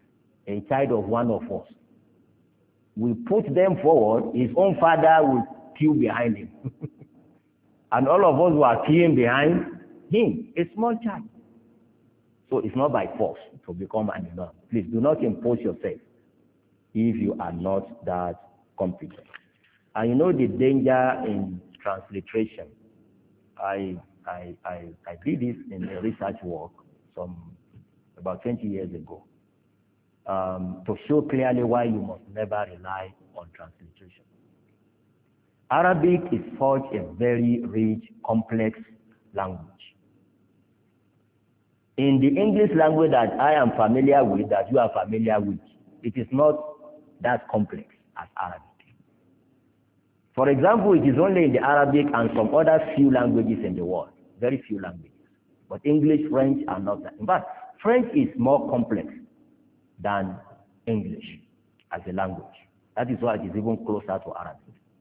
a child of one of us. We put them forward. His own father queue behind him. And all of us were queuing behind him, a small child. So it's not by force to become an imam. Please do not impose yourself if you are not that competent. And you know the danger in transliteration. I did this in a research work about 20 years ago to show clearly why you must never rely on transliteration. Arabic is such a very rich, complex language. In the English language that I am familiar with, that you are familiar with, it is not that complex as Arabic. For example, it is only in the Arabic and some other few languages in the world, very few languages. But English, French are not that. In fact, French is more complex than English as a language. That is why it is even closer to Arabic.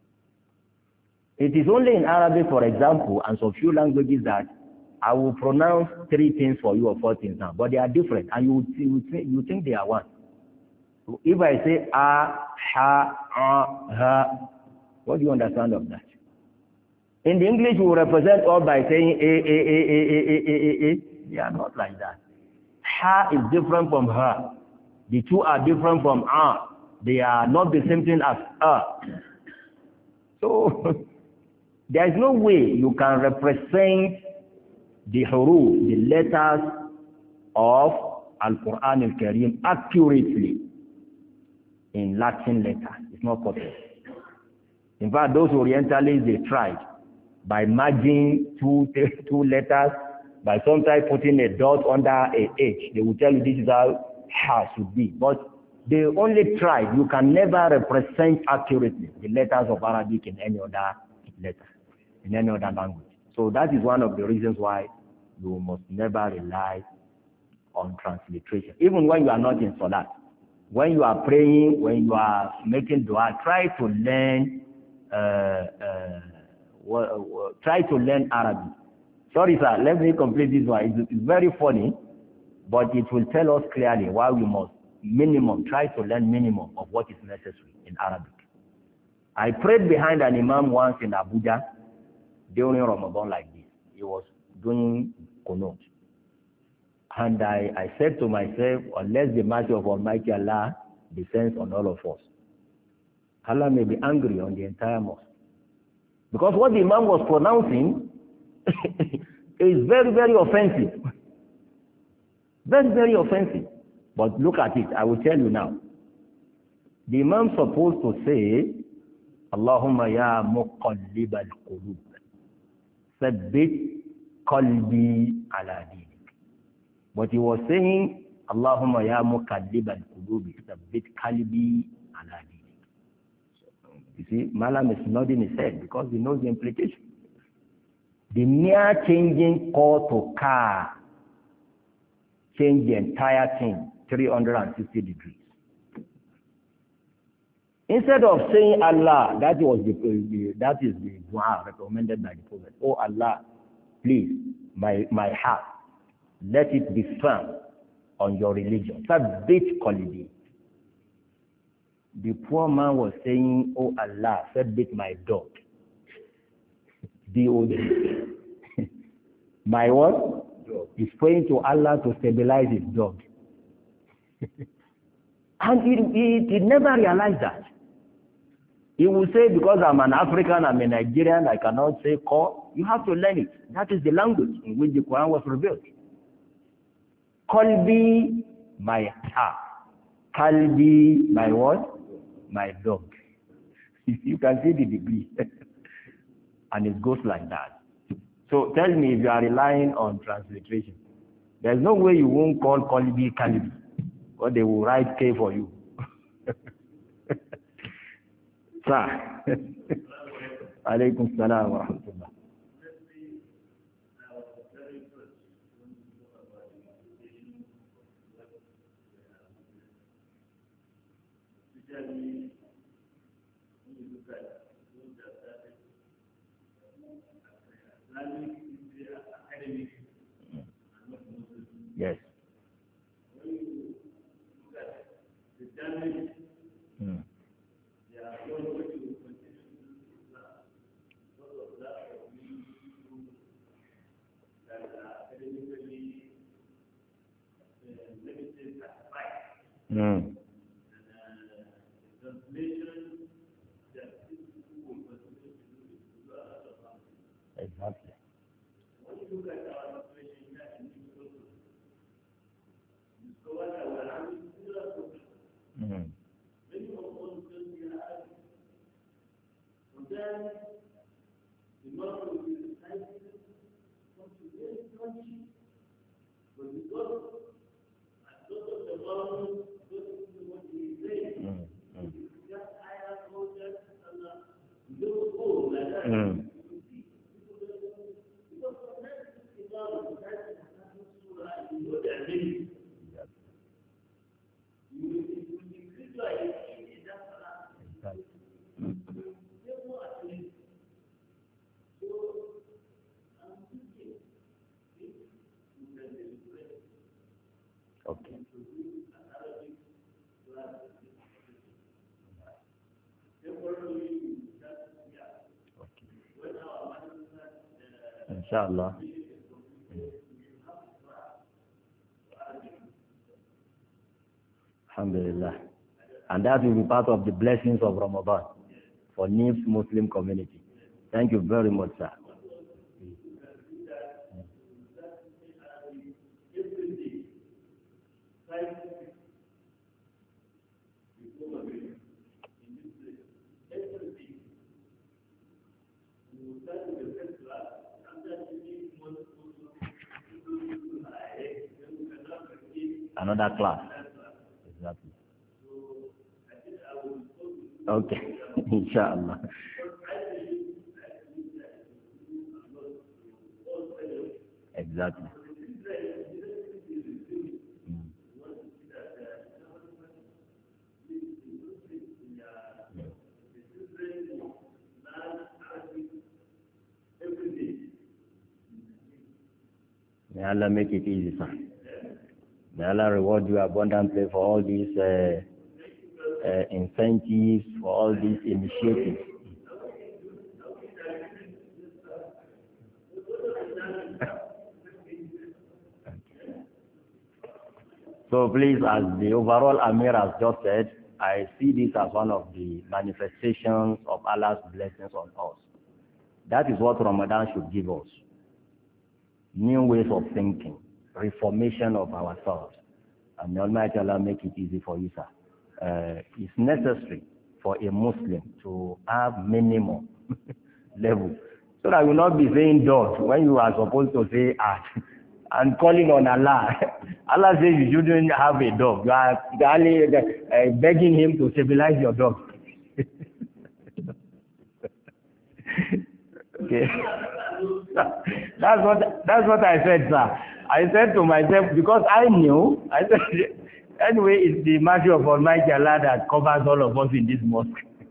It is only in Arabic, for example, and some few languages that I will pronounce 3 things for you or 4 things now, but they are different, and you think they are one. So if I say a, ha, ha, what do you understand of that? In the English, we will represent all by saying a. They are not like that. Ha is different from ha. The two are different from a. They are not the same thing as a. So there is no way you can represent the huruf, the letters of Al-Quran al-Karim accurately in Latin letters. It's not possible. In fact, those Orientalists, they tried by merging two letters, by sometimes putting a dot under a H. They will tell you this is how ha should be. But they only tried. You can never represent accurately the letters of Arabic in any other letter, in any other language. So that is one of the reasons why you must never rely on transliteration. Even when you are not in Salat, when you are praying, when you are making dua, try to learn Arabic. Sorry, sir, let me complete this one. It's very funny, but it will tell us clearly why we must try to learn minimum of what is necessary in Arabic. I prayed behind an imam once in Abuja during Ramadan like this. He was doing Qunut. And I said to myself, unless the mercy of Almighty Allah descends on all of us, Allah may be angry on the entire mosque. Because what the Imam was pronouncing is very, very offensive. Very, very offensive. But look at it. I will tell you now. The Imam is supposed to say, Allahumma ya muqallib al-qulub, thabbit qalbi ala dinik. But he was saying, Allahumma ya muqallib al-qulub, thabbit qalbi ala dinik. You see, Malam is nodding his head because he knows the implication. The mere changing call to car change the entire thing 360 degrees. Instead of saying Allah, that is the dua recommended by the Prophet. Oh Allah, please, my heart, let it be firm on your religion. Thabbit qalbi. The poor man was saying, oh Allah, thabbit my dog. D-O-G. My what? He's praying to Allah to stabilize his dog. And he never realized that. He will say, because I'm an African, I'm a Nigerian, I cannot say call. You have to learn it. That is the language in which the Quran was revealed. Qalbi, my heart. Qalbi, my what? My dog. You can see the degree. And it goes like that. So tell me if you are relying on transliteration. There's no way you won't call Qalbi Qalbi. But they will write K for you. Sir. Alaykum salam wa rahmatullah. Yes. Mm. Exactly. Mm. Mm. Mm. Exactly. Okay. Okay. Inshallah. Alhamdulillah. And that will be part of the blessings of Ramadan for NIPS Muslim community. Thank you very much, sir. Another class. Exactly. Okay. Inshallah. Exactly. Mm. May Allah make it easy, sir. May Allah reward you abundantly for all these incentives, for all these initiatives. So please, as the overall Amir has just said, I see this as one of the manifestations of Allah's blessings on us. That is what Ramadan should give us. New ways of thinking, reformation of ourselves. And may Almighty Allah make it easy for you, sir. It's necessary for a Muslim to have minimum level, so that you will not be saying dot when you are supposed to say at, and calling on Allah. Allah says you shouldn't have a dog. You are only begging him to civilize your dog. Okay. That's what I said, sir. I said to myself, because I said, anyway, it's the mercy of Almighty Allah that covers all of us in this mosque.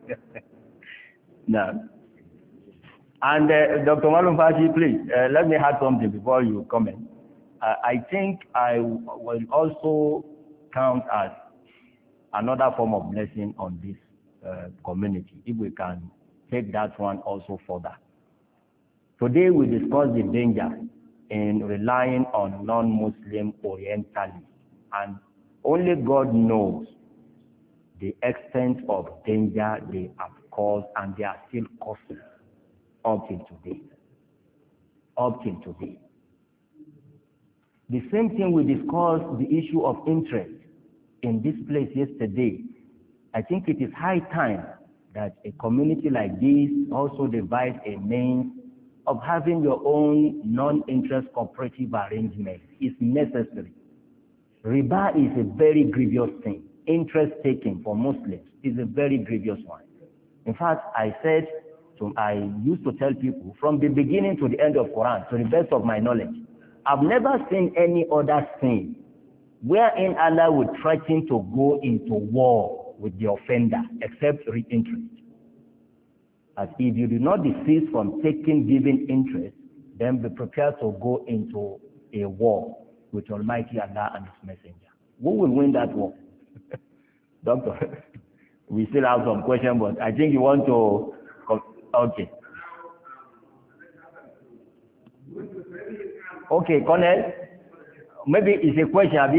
No. And Dr. Malum Fashi, please, let me add something before you comment. I think I will also count as another form of blessing on this community, if we can take that one also further. Today we discussed the danger in relying on non-Muslim Orientalists, and only God knows the extent of danger they have caused, and they are still causing up till today. Up till today. The same thing we discussed, the issue of interest in this place yesterday. I think it is high time that a community like this also devise a means of having your own non-interest cooperative arrangement. Is necessary. Riba is a very grievous thing. Interest taking for Muslims is a very grievous one. In fact, I used to tell people from the beginning to the end of Quran, to the best of my knowledge, I've never seen any other sin wherein Allah would threaten to go into war with the offender except interest. As if you do not desist from giving interest, then be prepared to go into a war with Almighty Allah and His Messenger. Who will win that war? Doctor, we still have some questions, but I think you want to... Okay. Okay, Colonel, maybe it's a question, Abi,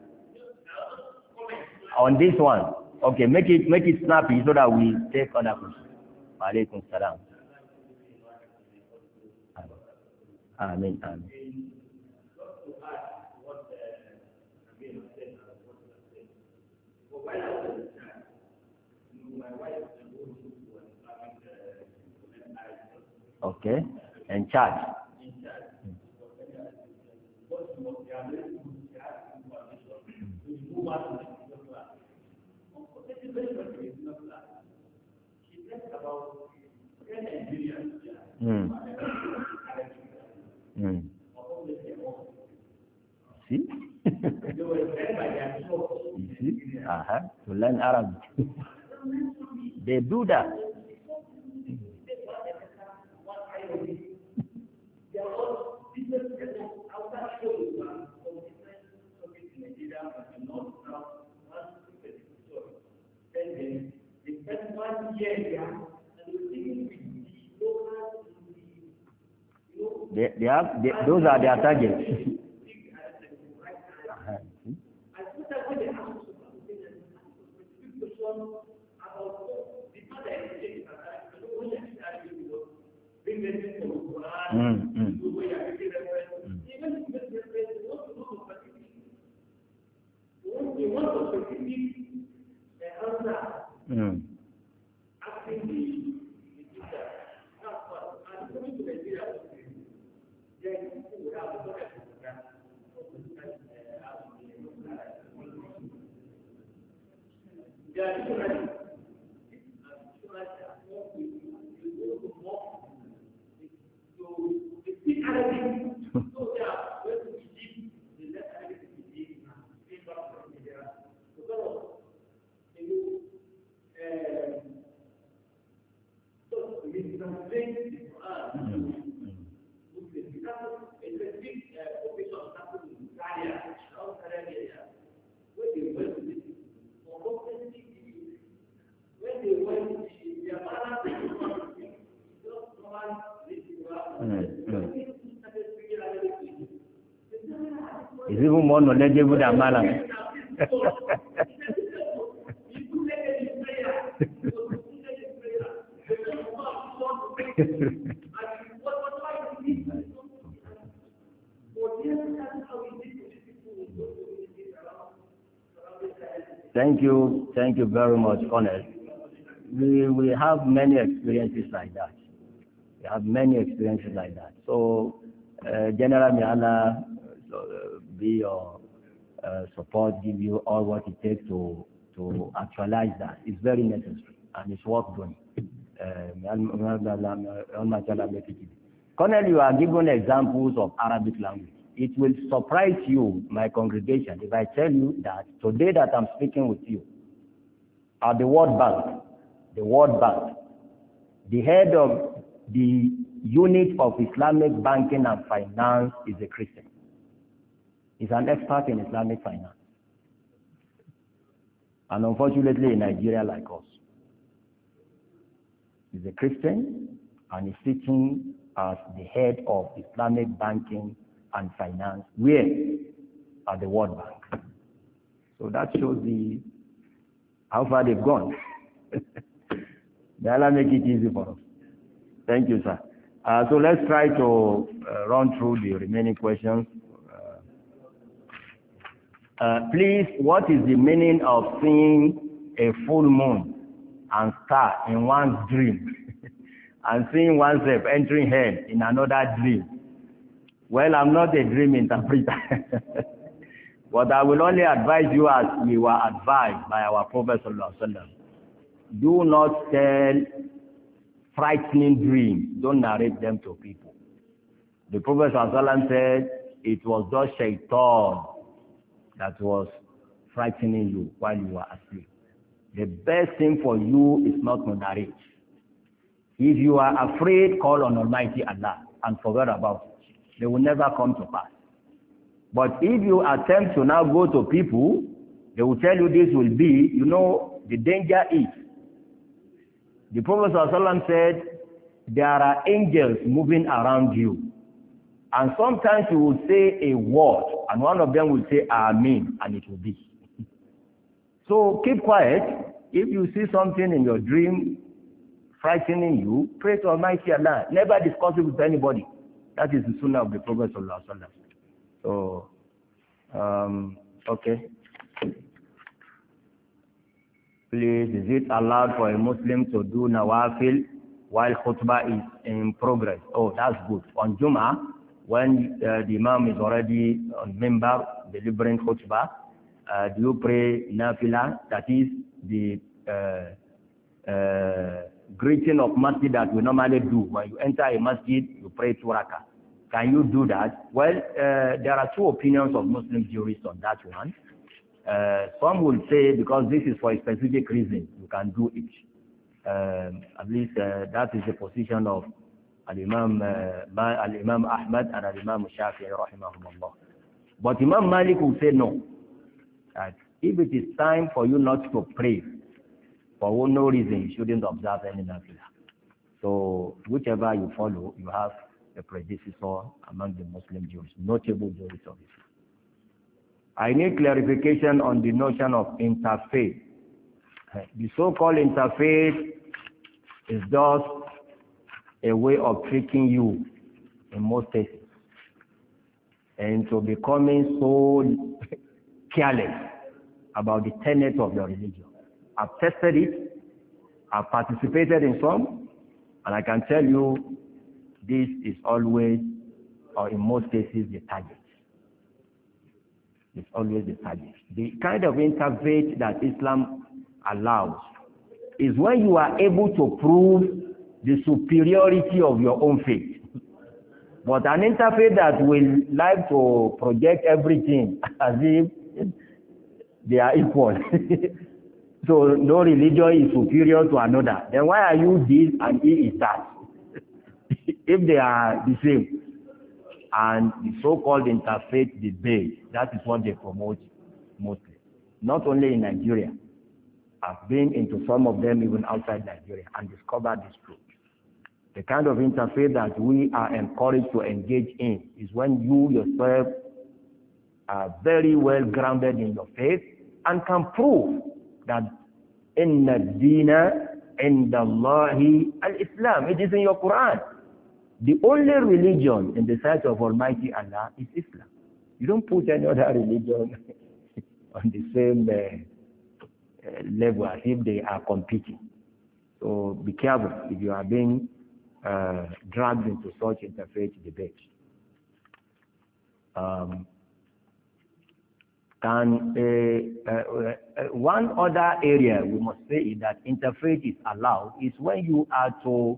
on this one. Okay, make it snappy so that we take other questions. Alaikum salam. Amen. Amen. Okay, and charge. See? You see? To learn Arabic. They do that. Those are their targets. Is even more knowledgeable than Malam. Thank you very much, Colonel. We have many experiences like that. So, General, may Allah be your support, give you all what it takes to actualize that. It's very necessary and it's worth doing. Colonel, you are given examples of Arabic language. It will surprise you, my congregation, if I tell you that today that I'm speaking with you, at the World Bank, the head of the unit of Islamic banking and finance is a Christian. He's an expert in Islamic finance. And unfortunately in Nigeria like us. He's a Christian and he's sitting as the head of Islamic banking and finance. Where? At the World Bank. So that shows how far they've gone. May Allah make it easy for us. Thank you, sir. So let's try to run through the remaining questions. Please, what is the meaning of seeing a full moon and star in one's dream and seeing oneself entering hell in another dream? Well, I'm not a dream interpreter, but I will only advise you as we were advised by our Prophet Sallallahu Alaihi Wasallam. Do not tell frightening dreams. Don't narrate them to people. The Prophet Sallallahu Alaihi Wasallam said it was just shaitan that was frightening you while you were asleep. The best thing for you is not to narrate. If you are afraid, call on Almighty Allah and forget about it. They will never come to pass. But if you attempt to now go to people, they will tell you this will be, the danger is. The Prophet ﷺ said, there are angels moving around you. And sometimes you will say a word, and one of them will say Amen, and it will be. So keep quiet. If you see something in your dream frightening you, pray to Almighty Allah. Never discuss it with anybody. That is the sunnah of the Prophet sallallahu alaihi wasallam. So, okay. Please, is it allowed for a Muslim to do nawafil while khutbah is in progress? Oh, that's good. On Jum'ah, when the Imam is already on member delivering khutbah, do you pray nafila? That is the greeting of masjid that we normally do. When you enter a masjid, you pray 2 rakah. Can you do that? Well, there are 2 opinions of Muslim jurists on that one. Some will say because this is for a specific reason, you can do it. At least that is the position of Al-Imam Ahmad and Al-Imam Shafi'i rahimahumullah. But Imam Malik will say no. That if it is time for you not to pray, for no reason, you shouldn't observe any nafila. So whichever you follow, you have a predecessor among the Muslim Jews, notable Jews of Islam. I need clarification on the notion of interfaith. The so-called interfaith is just a way of tricking you in most cases into becoming so careless about the tenets of your religion. I've tested it, I've participated in some, and I can tell you this is always, or in most cases, the target. It's always the target. The kind of interfaith that Islam allows is when you are able to prove the superiority of your own faith. But an interfaith that will like to project everything as if they are equal. So no religion is superior to another. Then why are you this and he is that? If they are the same. And the so-called interfaith debate, that is what they promote mostly. Not only in Nigeria. I've been into some of them even outside Nigeria and discovered this truth. The kind of interfaith that we are encouraged to engage in is when you yourself are very well grounded in your faith and can prove that inna ad-dina inda Allahi al-Islam. It is in your Quran. The only religion in the sight of Almighty Allah is Islam. You don't put any other religion on the same level as if they are competing. So be careful if you are being dragged into such interfaith debates. One other area we must say is that interfaith is allowed is when you are to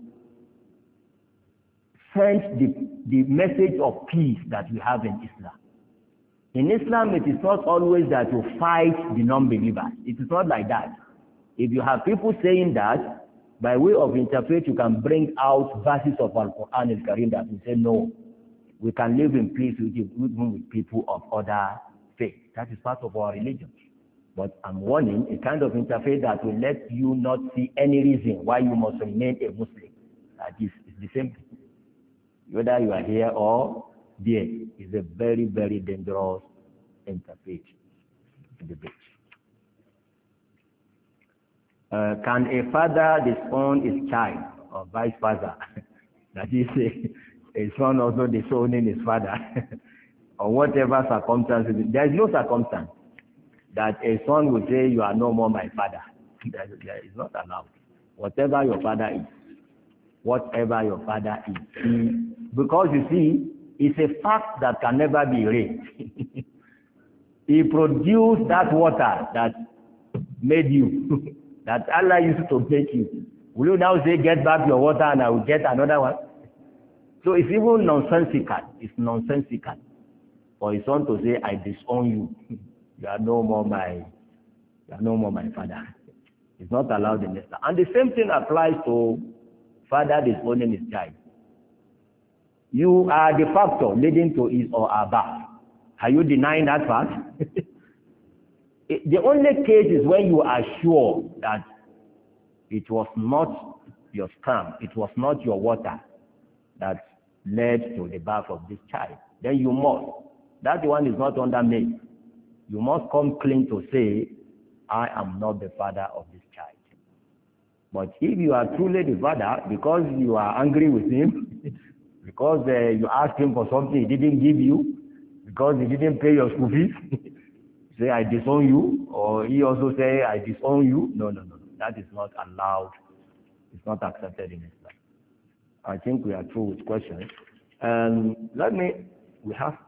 send the message of peace that we have in Islam. In Islam, it is not always that you fight the non-believers. It is not like that. If you have people saying that, by way of interfaith, you can bring out verses of Al-Quran al-Karim that will say, no, we can live in peace with people of other faith. That is part of our religion. But I'm warning, a kind of interfaith that will let you not see any reason why you must remain a Muslim. That is the same thing. Whether you are here or there, is a very, very dangerous interfaith debate. Can a father disown his child or vice versa? That is, a son also disowning his father or whatever circumstances. There is no circumstance that a son will say, you are no more my father. That is not allowed. Whatever your father is. Whatever your father is. Because you see, it's a fact that can never be erased. He produced that water that made you, that Allah used to make you. Will you now say, get back your water and I will get another one? So it's even nonsensical. It's nonsensical for his son to say, I disown you. You are no more my father. It's not allowed in Islam. And the same thing applies to father disowning his child. You are the factor leading to his or her birth. Are you denying that fact? The only case is when you are sure that it was not your sperm, it was not your water that led to the birth of this child, then you must. That one is not under me. You must come clean to say, I am not the father of this child. But if you are truly the father, because you are angry with him, because you asked him for something he didn't give you, because he didn't pay your school fees, say, I disown you, or he also say, I disown you. No. That is not allowed. It's not accepted in Islam. I think we are through with questions. We have,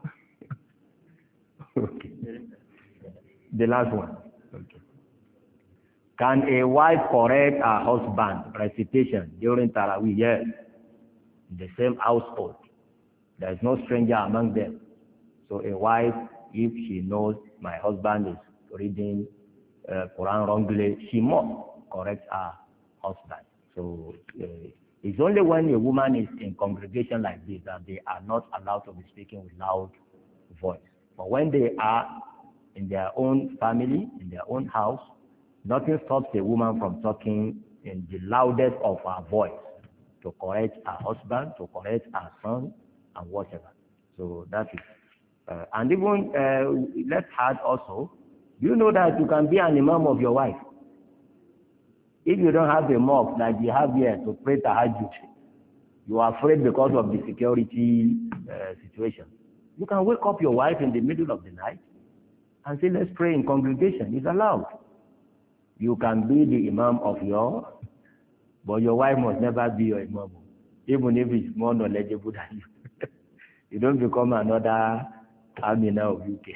okay. The last one. Okay. Can a wife correct her husband recitation during Taraweeh? Yes. In the same household. There is no stranger among them. So a wife, if she knows my husband is reading Quran wrongly, she must correct her husband. So it's only when a woman is in congregation like this that they are not allowed to be speaking with loud voice. But when they are in their own family, in their own house, nothing stops a woman from talking in the loudest of her voice to correct her husband, to correct her son, and whatever. So that is. And even, let's add also, you know that you can be an imam of your wife. If you don't have a mosque like you have here to pray tahajjud, you are afraid because of the security situation. You can wake up your wife in the middle of the night and say, let's pray in congregation. It's allowed. You can be the imam of but your wife must never be your imam, even if it's more knowledgeable than you. You don't become another Amina of UK.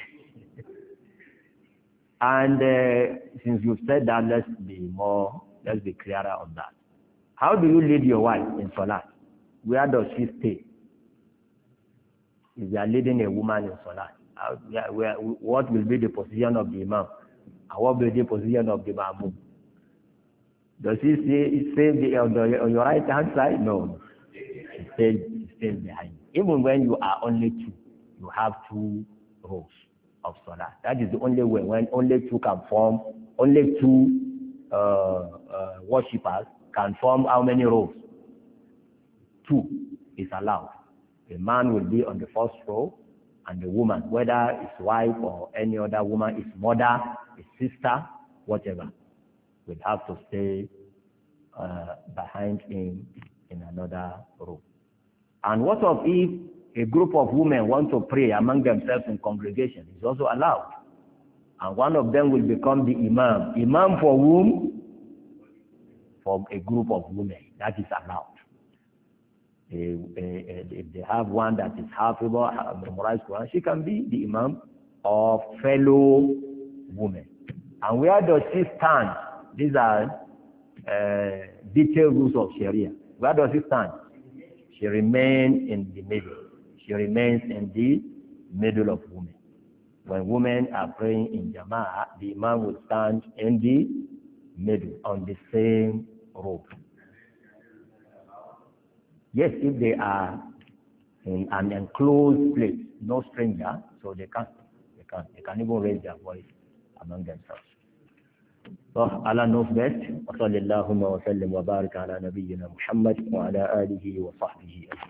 And since you've said that, let's be clearer on that. How do you lead your wife in Salat? Where does she stay? If you are leading a woman in Salat, what will be the position of the imam? And what will be the position of the ma'mum? Does he stay on your right hand side? No. He stays behind. Even when you are only two, you have two rows of Salah. That is the only way. When only two can form, only two worshippers can form how many rows? Two is allowed. A man will be on the first row, and the woman, whether his wife or any other woman, his mother, his sister, whatever, will have to stay behind him in another row. And what of if a group of women want to pray among themselves in congregation? It's also allowed. And one of them will become the imam. Imam for whom? For a group of women. That is allowed. If they have one that is hafidh, memorized Quran, she can be the imam of fellow women. And where does she stand? These are detailed rules of Sharia. Where does she stand? She remains in the middle. She remains in the middle of women. When women are praying in Jama'ah, the imam will stand in the middle on the same row. Yes, if they are in an enclosed place, no stranger, so they can even raise their voice among themselves. So Allah knows best. وصلى اللهم وسلم وبارك على نبينا محمد وعلى آله وصحبه أجمعين.